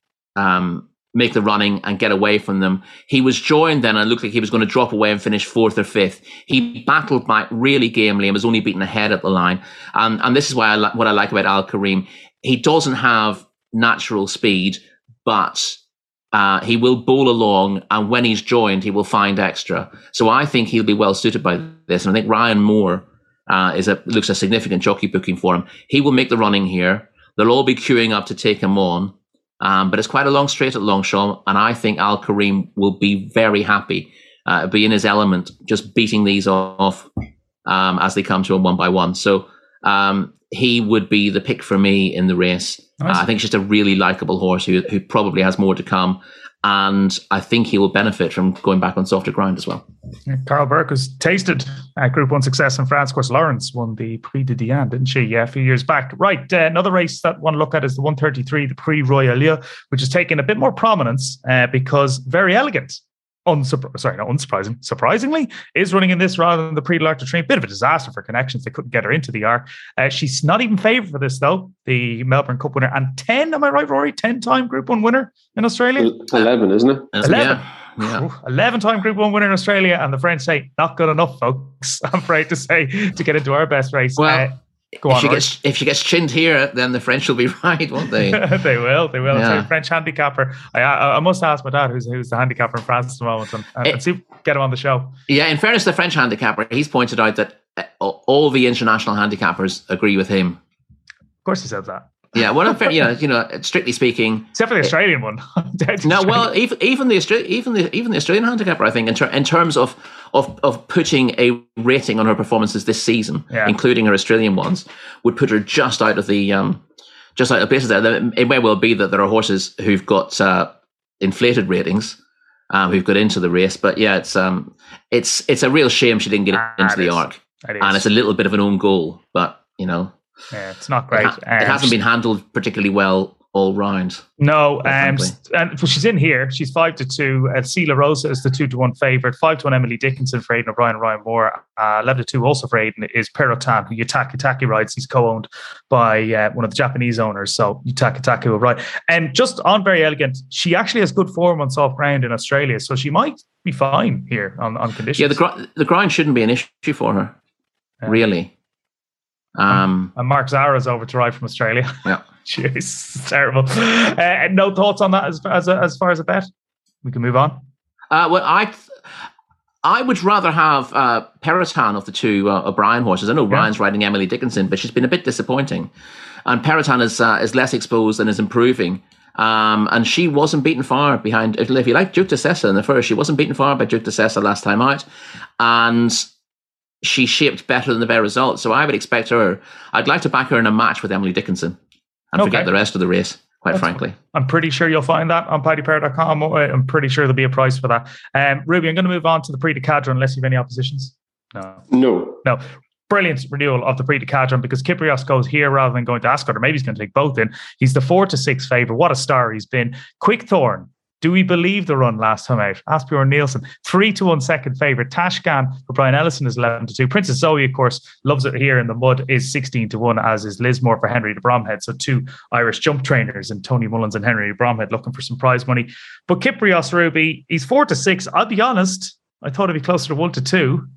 Speaker 3: um, make the running and get away from them. He was joined then and it looked like he was going to drop away and finish fourth or fifth. He battled back really gamely and was only beaten ahead at the line. Um, and this is why I li- what I like about Al Karim. He doesn't have natural speed, but uh, he will bowl along, and when he's joined, he will find extra. So I think he'll be well suited by this. And I think Ryan Moore uh, is a looks a significant jockey booking for him. He will make the running here. They'll all be queuing up to take him on. Um, but it's quite a long straight at Longchamp, and I think Al Karim will be very happy, uh, be in his element, just beating these off um, as they come to him one by one. So um, he would be the pick for me in the race. Nice. Uh, I think he's just a really likable horse who, who probably has more to come, and I think he will benefit from going back on softer ground as well.
Speaker 2: Yeah, Carl Burke has tasted uh, Group one success in France. Of course, Lawrence won the Prix de Diane, didn't she? Yeah, a few years back. Right, uh, another race that one look at is the one thirty-three, the Prix Royale, which has taken a bit more prominence uh, because Very Elegant, unsur- sorry, not unsurprising, surprisingly, is running in this rather than the Prix de l'Arc de Triomphe. Bit of a disaster for Connections. They couldn't get her into the Arc. Uh, she's not even favoured for this, though, the Melbourne Cup winner. And ten, am I right, Rory? ten-time Group one winner in Australia?
Speaker 4: eleven, isn't it?
Speaker 2: eleven.
Speaker 3: Yeah. Yeah.
Speaker 2: eleven-time Group one winner in Australia, and the French say, not good enough, folks, I'm afraid to say, to get into our best race.
Speaker 3: Well,
Speaker 2: uh, go
Speaker 3: if
Speaker 2: on,
Speaker 3: she
Speaker 2: Rory.
Speaker 3: gets if she gets chinned here, then the French will be right, won't they?
Speaker 2: They will, they will.
Speaker 3: Yeah.
Speaker 2: It's a French handicapper. I, I I must ask my dad, who's who's the handicapper in France at the moment, and, and,
Speaker 3: It-
Speaker 2: and see, get him on the show.
Speaker 3: Yeah, in fairness to the French handicapper, he's pointed out that uh, all the international handicappers agree with him.
Speaker 2: Of course, he says that.
Speaker 3: Yeah, well, in fair, you know, you know, strictly speaking,
Speaker 2: Except for the Australian one.
Speaker 3: no. Well, even even the Austra- even the even the Australian handicapper, I think, in, ter- in terms of, of of putting a rating on her performances this season,
Speaker 2: Yeah.
Speaker 3: including her Australian ones, would put her just out of the um, just out of places. There, it may well be that there are horses who've got uh, inflated ratings, um, who've got into the race, but yeah, it's um, it's it's a real shame she didn't get
Speaker 2: Ah,
Speaker 3: into
Speaker 2: it
Speaker 3: the
Speaker 2: is.
Speaker 3: Arc,
Speaker 2: It is.
Speaker 3: and it's a little bit of an own goal, but you know.
Speaker 2: Yeah, it's not
Speaker 3: It,
Speaker 2: great.
Speaker 3: ha- it
Speaker 2: Um,
Speaker 3: hasn't been handled particularly well all round.
Speaker 2: No, um, and well, she's in here. She's five to two. Uh, Sela Rosa is the two to one favorite. Five to one Emily Dickinson for Aidan O'Brien and Ryan Moore. Uh, Eleven to two also for Aidan is Perotan, who Yutaka Taki rides. He's co-owned by uh, one of the Japanese owners. So Yutaka Taki will ride. And just on Very Elegant, she actually has good form on soft ground in Australia, so she might be fine here on, on conditions.
Speaker 3: Yeah, the gr- the ground shouldn't be an issue for her, yeah. really. Um,
Speaker 2: and Mark Zara's over to ride from Australia.
Speaker 3: Yeah.
Speaker 2: Jeez, it's terrible. Uh, no thoughts on that as as, a, as far as a bet? We can move on.
Speaker 3: Uh, well, I I would rather have uh, Perotan of the two uh, O'Brien horses. I know yeah. Ryan's riding Emily Dickinson, but she's been a bit disappointing. And Perotan is uh, is less exposed and is improving. Um, and she wasn't beaten far behind. If you like Duke de Sessa in the first, she wasn't beaten far by Duke de Sessa last time out. And she shaped better than the bare result. So I would expect her. I'd like to back her in a match with Emily Dickinson. And okay. forget the rest of the race, quite That's frankly.
Speaker 2: Fine. I'm pretty sure you'll find that on paddy power dot com. I'm pretty sure there'll be a price for that. Um, Ruby, I'm going to move on to the Prix de Cadron unless you have any oppositions. No.
Speaker 4: No.
Speaker 2: No. Brilliant renewal of the Prix de Cadron because Kyprios goes here rather than going to Ascot, or maybe he's going to take both in. He's the four to six favourite. What a star he's been. Quickthorn. Do we believe the run last time out? Asbjorn Nielsen, three to one second favourite. Tashcan for Brian Ellison is eleven to two. Princess Zoe, of course, loves it here in the mud, is sixteen to one, as is Lismore for Henry de Bromhead. So two Irish jump trainers, and Tony Mullins and Henry de Bromhead looking for some prize money. But Kyprios, Ruby, he's four to six. I'll be honest, I thought it'd be closer to one to two.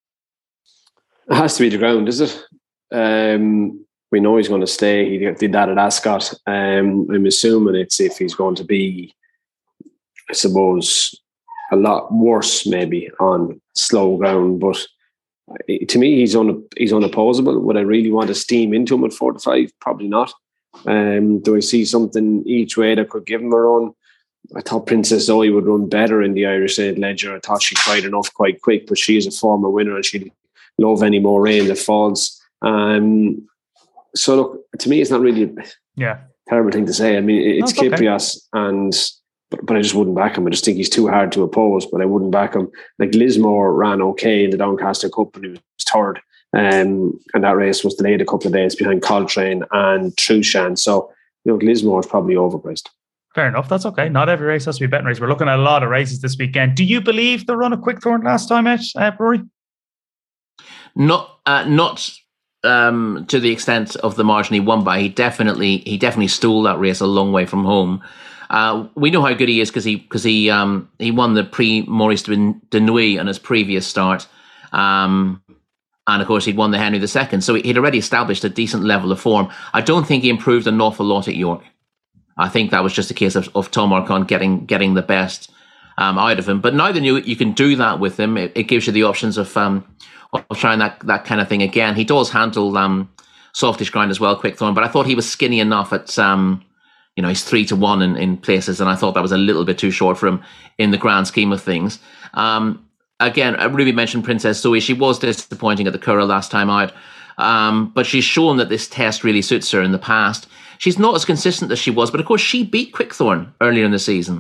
Speaker 4: It has to be the ground, is it? Um, we know he's going to stay. He did that at Ascot. Um, I'm assuming it's if he's going to be, I suppose, a lot worse maybe on slow ground. But to me, he's un, he's unopposable. Would I really want to steam into him at four to five? Probably not. Um, do I see something each way that could give him a run? I thought Princess Zoe would run better in the Irish State Ledger. I thought she tried enough quite quick, but she is a former winner and she'd love any more rain that falls. Um, so look, to me, it's not really a
Speaker 2: yeah.
Speaker 4: terrible thing to say. I mean, it's oh, Kyprios okay. and But, but I just wouldn't back him. I just think he's too hard to oppose, but I wouldn't back him. Like Lismore ran okay in the Doncaster Cup and he was third. Um, and that race was delayed a couple of days behind Coltrane and Trushan. So, you know, Lismore is probably overpriced.
Speaker 2: Fair enough. That's okay. Not every race has to be a betting race. We're looking at a lot of races this weekend. Do you believe the run of Quickthorn last time out, uh, Rory?
Speaker 3: Not, uh, not um, to the extent of the margin he won by. He definitely, he definitely stole that race a long way from home. Uh, we know how good he is because he because he um, he won the Prix Maurice de Nuit on his previous start, um, and of course he'd won the Henry the Second, so he'd already established a decent level of form. I don't think he improved an awful lot at York. I think that was just a case of, of Tom Arcon getting getting the best um, out of him. But now that you you can do that with him, it, it gives you the options of um, of trying that that kind of thing again. He does handle um, softish ground as well, Quickthorn, but I thought he was skinny enough at. Um, You know, he's three to one in, in places, and I thought that was a little bit too short for him in the grand scheme of things. Um, again, Ruby mentioned Princess Zoe. She was disappointing at the Curragh last time out, um, but she's shown that this test really suits her in the past. She's not as consistent as she was, but of course she beat Quickthorn earlier in the season.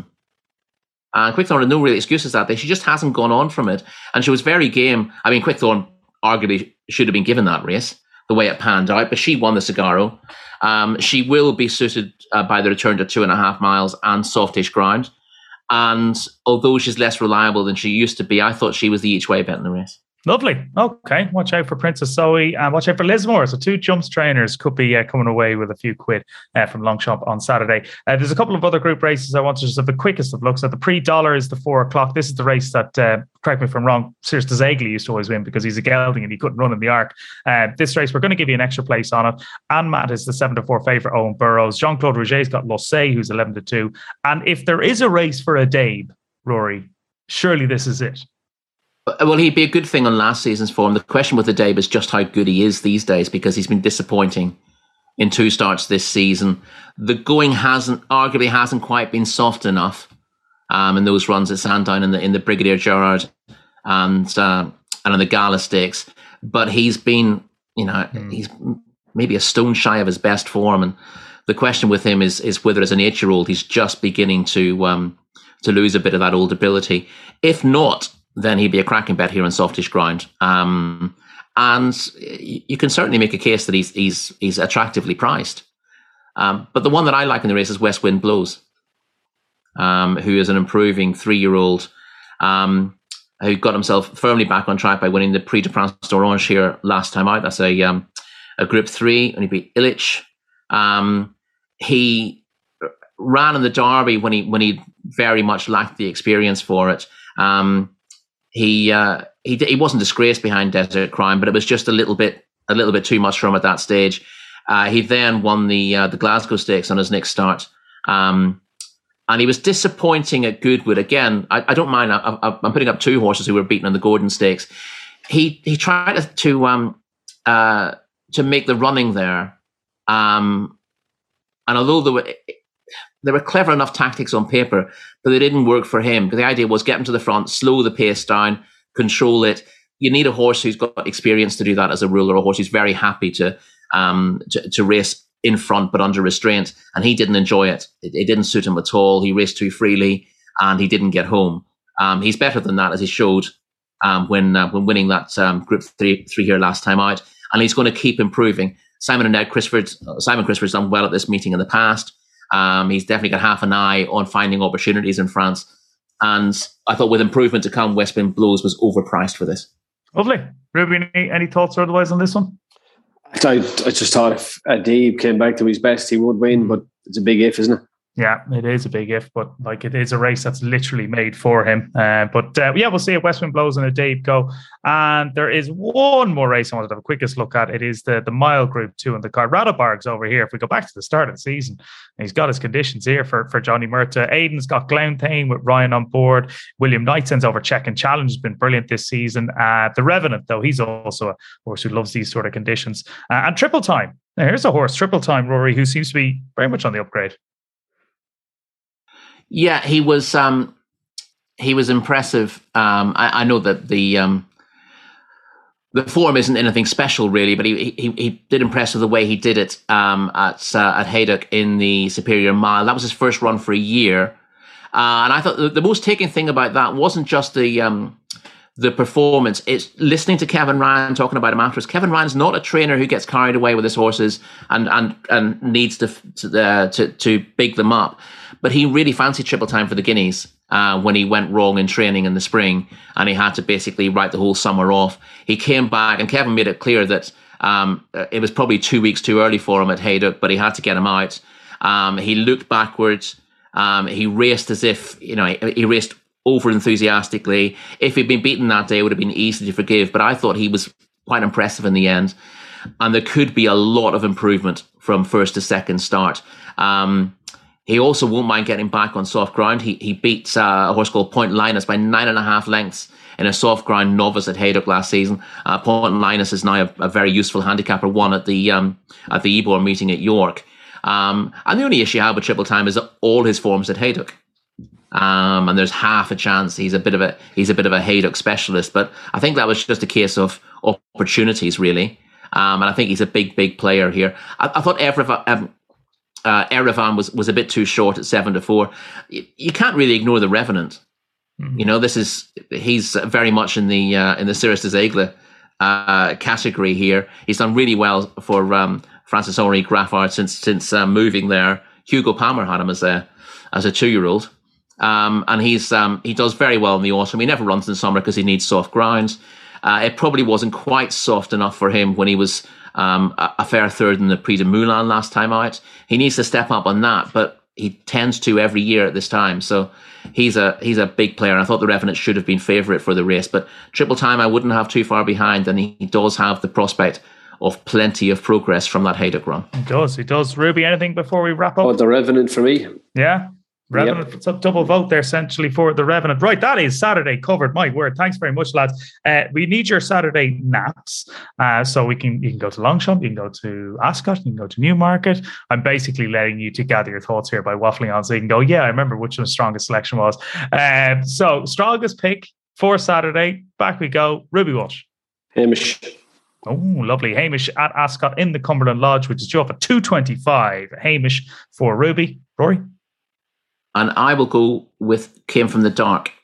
Speaker 3: And uh, Quickthorn had no real excuses that day. She just hasn't gone on from it, and she was very game. I mean, Quickthorn arguably should have been given that race, the way it panned out, but she won the Cigarro. Um, she will be suited uh, by the return to two and a half miles and softish ground. And although she's less reliable than she used to be, I thought she was the each way bet in the race.
Speaker 2: Lovely. Okay. Watch out for Princess Zoe and watch out for Lismore. So two jumps trainers could be uh, coming away with a few quid uh, from Longchamp on Saturday. Uh, there's a couple of other group races I want to just have the quickest of looks at. The Prix Dollar is the four o'clock. This is the race that, uh, correct me if I'm wrong, Sears Desegli used to always win because he's a gelding and he couldn't run in the Arc. Uh, this race, we're going to give you an extra place on it. And Matt is the seven to four favourite, Owen Burrows. Jean-Claude Rouget's got Lossay, who's eleven to two. And if there is a race for a Dabe, Rory, surely this is it.
Speaker 3: Well, he'd be a good thing on last season's form. The question with the Dabe is just how good he is these days because he's been disappointing in two starts this season. The going hasn't, arguably hasn't quite been soft enough um, in those runs at Sandown in the in the Brigadier Gerard and uh, and in the Gala Stakes. But he's been, you know, mm. he's maybe a stone shy of his best form. And the question with him is is whether as an eight-year-old he's just beginning to um, to lose a bit of that old ability. If not, then he'd be a cracking bet here on softish ground. Um, and you can certainly make a case that he's he's he's attractively priced. Um, but the one that I like in the race is West Wind Blows, um, who is an improving three-year-old um, who got himself firmly back on track by winning the Prix de France d'Orange here last time out. That's a um, a Group Three, and he beat Illich. Um, he ran in the Derby when he when he very much lacked the experience for it. Um, he uh, he he wasn't disgraced behind Desert Crime, but it was just a little bit a little bit too much for him at that stage. Uh, he then won the uh, the Glasgow Stakes on his next start, um, and he was disappointing at Goodwood again. I, I don't mind. I, I, I'm putting up two horses who were beaten in the Gordon Stakes. He he tried to to, um, uh, to make the running there, um, and although there were there were clever enough tactics on paper, but they didn't work for him. Because the idea was get him to the front, slow the pace down, control it. You need a horse who's got experience to do that as a rule, or a horse who's very happy to. Um, to, to race in front but under restraint, and he didn't enjoy it. it. It didn't suit him at all. He raced too freely, and he didn't get home. Um, he's better than that, as he showed um, when uh, when winning that um, Group Three three here last time out, and he's going to keep improving. Simon and Ned Crisford, uh, Simon Crisford's done well at this meeting in the past. Um, he's definitely got half an eye on finding opportunities in France, and I thought with improvement to come, West Wind Blows was overpriced for this.
Speaker 2: Lovely, Ruby. Any, any thoughts or otherwise on this one?
Speaker 4: I, I just thought if Adib came back to his best, he would win, but it's a big if, isn't it?
Speaker 2: Yeah, it is a big if, but like it is a race that's literally made for him. Uh, but uh, yeah, we'll see if West Wind Blows and Adib go. And there is one more race I wanted to have a quickest look at. It is the, the mile Group Two in the car. Radobarg's over here. If we go back to the start of the season, he's got his conditions here for, for Johnny Murtagh. Aiden's got Glounthain with Ryan on board. William Knightson's over Check and Challenge, has been brilliant this season. Uh, the Revenant, though, he's also a horse who loves these sort of conditions. Uh, and Triple Time. Now, here's a horse, Triple Time, Rory, who seems to be very much on the upgrade.
Speaker 3: Yeah, he was um, he was impressive. Um, I, I know that the um, the form isn't anything special really, but he he, he did impress with the way he did it um, at uh, at Haydock in the Superior Mile. That was his first run for a year, uh, and I thought the, the most taking thing about that wasn't just the um, the performance. It's listening to Kevin Ryan talking about him afterwards. Kevin Ryan's not a trainer who gets carried away with his horses and and and needs to to uh, to, to big them up. But he really fancied Triple Time for the Guineas uh, when he went wrong in training in the spring, and he had to basically write the whole summer off. He came back, and Kevin made it clear that um, it was probably two weeks too early for him at Haydock, but he had to get him out. Um, he looked backwards. Um, he raced as if, you know, he, he raced over enthusiastically. If he'd been beaten that day, it would have been easy to forgive, but I thought he was quite impressive in the end. And there could be a lot of improvement from first to second start. Um, He also won't mind getting back on soft ground. He he beat uh, a horse called Point Linus by nine and a half lengths in a soft ground novice at Haydock last season. Uh, Point Linus is now a, a very useful handicapper, one at the um, at the Ebor meeting at York. Um, and the only issue I have with Triple Time is that all his forms at Haydock. Um, and there's half a chance he's a bit of a he's a bit of a Haydock specialist. But I think that was just a case of opportunities, really. Um, and I think he's a big, big player here. I, I thought Erevan, um, uh, Erevan was, was a bit too short at seven to four. You, you can't really ignore the Revenant. Mm-hmm. You know, this is he's very much in the uh, in the Cirrus des Aigles uh, category here. He's done really well for um, Francis Henri Graffard since since uh, moving there. Hugo Palmer had him as a as a two year old, um, and he's um, he does very well in the autumn. He never runs in the summer because he needs soft ground. Uh, it probably wasn't quite soft enough for him when he was um, a, a fair third in the Prix de Moulin last time out. He needs to step up on that, but he tends to every year at this time. So he's a he's a big player. And I thought the Revenant should have been favourite for the race, but Triple Time I wouldn't have too far behind, and he, he does have the prospect of plenty of progress from that Haydock run.
Speaker 2: He does, he does. Ruby, anything before we wrap up?
Speaker 4: Oh, the Revenant for me.
Speaker 2: Yeah. Revenant, yep. So double vote there essentially for the Revenant. Right, that is Saturday covered. My word, thanks very much, lads. Uh, we need your Saturday naps, uh, so we can you can go to Longchamp, you can go to Ascot, you can go to Newmarket. I'm basically letting you to gather your thoughts here by waffling on, so you can go, yeah, I remember which the strongest selection was. Um, so strongest pick for Saturday. Back we go. Ruby Walsh.
Speaker 4: Hamish.
Speaker 2: Oh, lovely. Hamish at Ascot in the Cumberland Lodge, which is due up at two twenty-five. Hamish for Ruby. Rory.
Speaker 3: And I will go with Came From the Dark.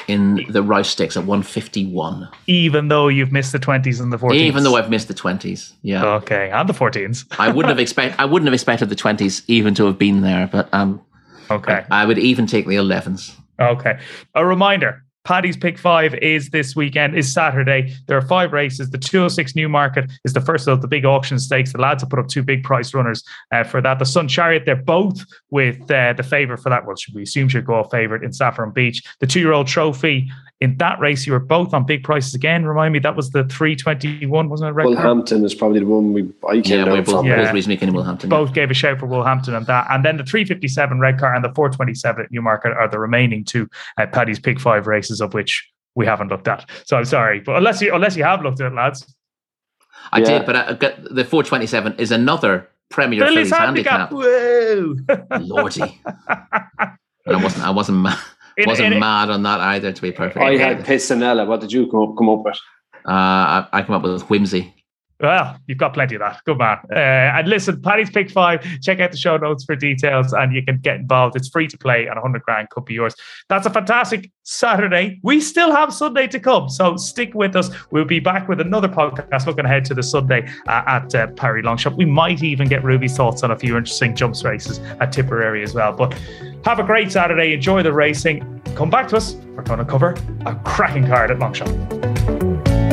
Speaker 3: in the Rouse Stakes at one fifty-one.
Speaker 2: Even though you've missed the twenties and the fourteens?
Speaker 3: Even though I've missed the twenties, yeah.
Speaker 2: Okay, and the fourteens.
Speaker 3: I wouldn't have expect I wouldn't have expected the twenties even to have been there, but um,
Speaker 2: okay.
Speaker 3: I, I would even take the elevens.
Speaker 2: Okay. A reminder. Paddy's Pick Five is this weekend, is Saturday. There are five races. The two oh six Newmarket is the first of the big auction stakes. The lads have put up two big price runners uh, for that. The Sun Chariot, they're both with uh, the favourite for that. Well, should we assume should go off favourite in Saffron Beach. The two-year-old trophy, in that race, you were both on big prices again. Remind me, that was the three twenty-one, wasn't it?
Speaker 4: Wolverhampton is probably the one we I came
Speaker 3: yeah,
Speaker 4: down
Speaker 3: we're both,
Speaker 4: from.
Speaker 3: yeah,
Speaker 2: Yeah.
Speaker 3: both in Wolverhampton.
Speaker 2: Both gave a shout for Wolverhampton and that. And then the three fifty-seven red car and the four twenty-seven at Newmarket are the remaining two uh, Paddy's Pick Five races, of which we haven't looked at. So I'm sorry, but unless you unless you have looked at it, lads.
Speaker 3: I
Speaker 4: Yeah.
Speaker 3: did, but I got, the four twenty-seven is another Premier
Speaker 2: Billy's
Speaker 3: Fillies handicap.
Speaker 2: Woo!
Speaker 3: Lordy. And I wasn't I wasn't mad,
Speaker 2: In-
Speaker 3: wasn't
Speaker 2: in it-
Speaker 3: mad on that either, to be perfectly
Speaker 4: I
Speaker 3: honest.
Speaker 4: had Pistonella. What did you come up, come up with?
Speaker 3: Uh, I, I come up with whimsy.
Speaker 2: Well, you've got plenty of that. Good man. Uh, and listen, Paddy's Pick Five. Check out the show notes for details, and you can get involved. It's free to play, and a hundred grand could be yours. That's a fantastic Saturday. We still have Sunday to come, so stick with us. We'll be back with another podcast looking ahead to the Sunday uh, at uh, Parry Longshot. We might even get Ruby's thoughts on a few interesting jumps races at Tipperary as well. But have a great Saturday. Enjoy the racing. Come back to us. We're going to cover a cracking card at Longshot.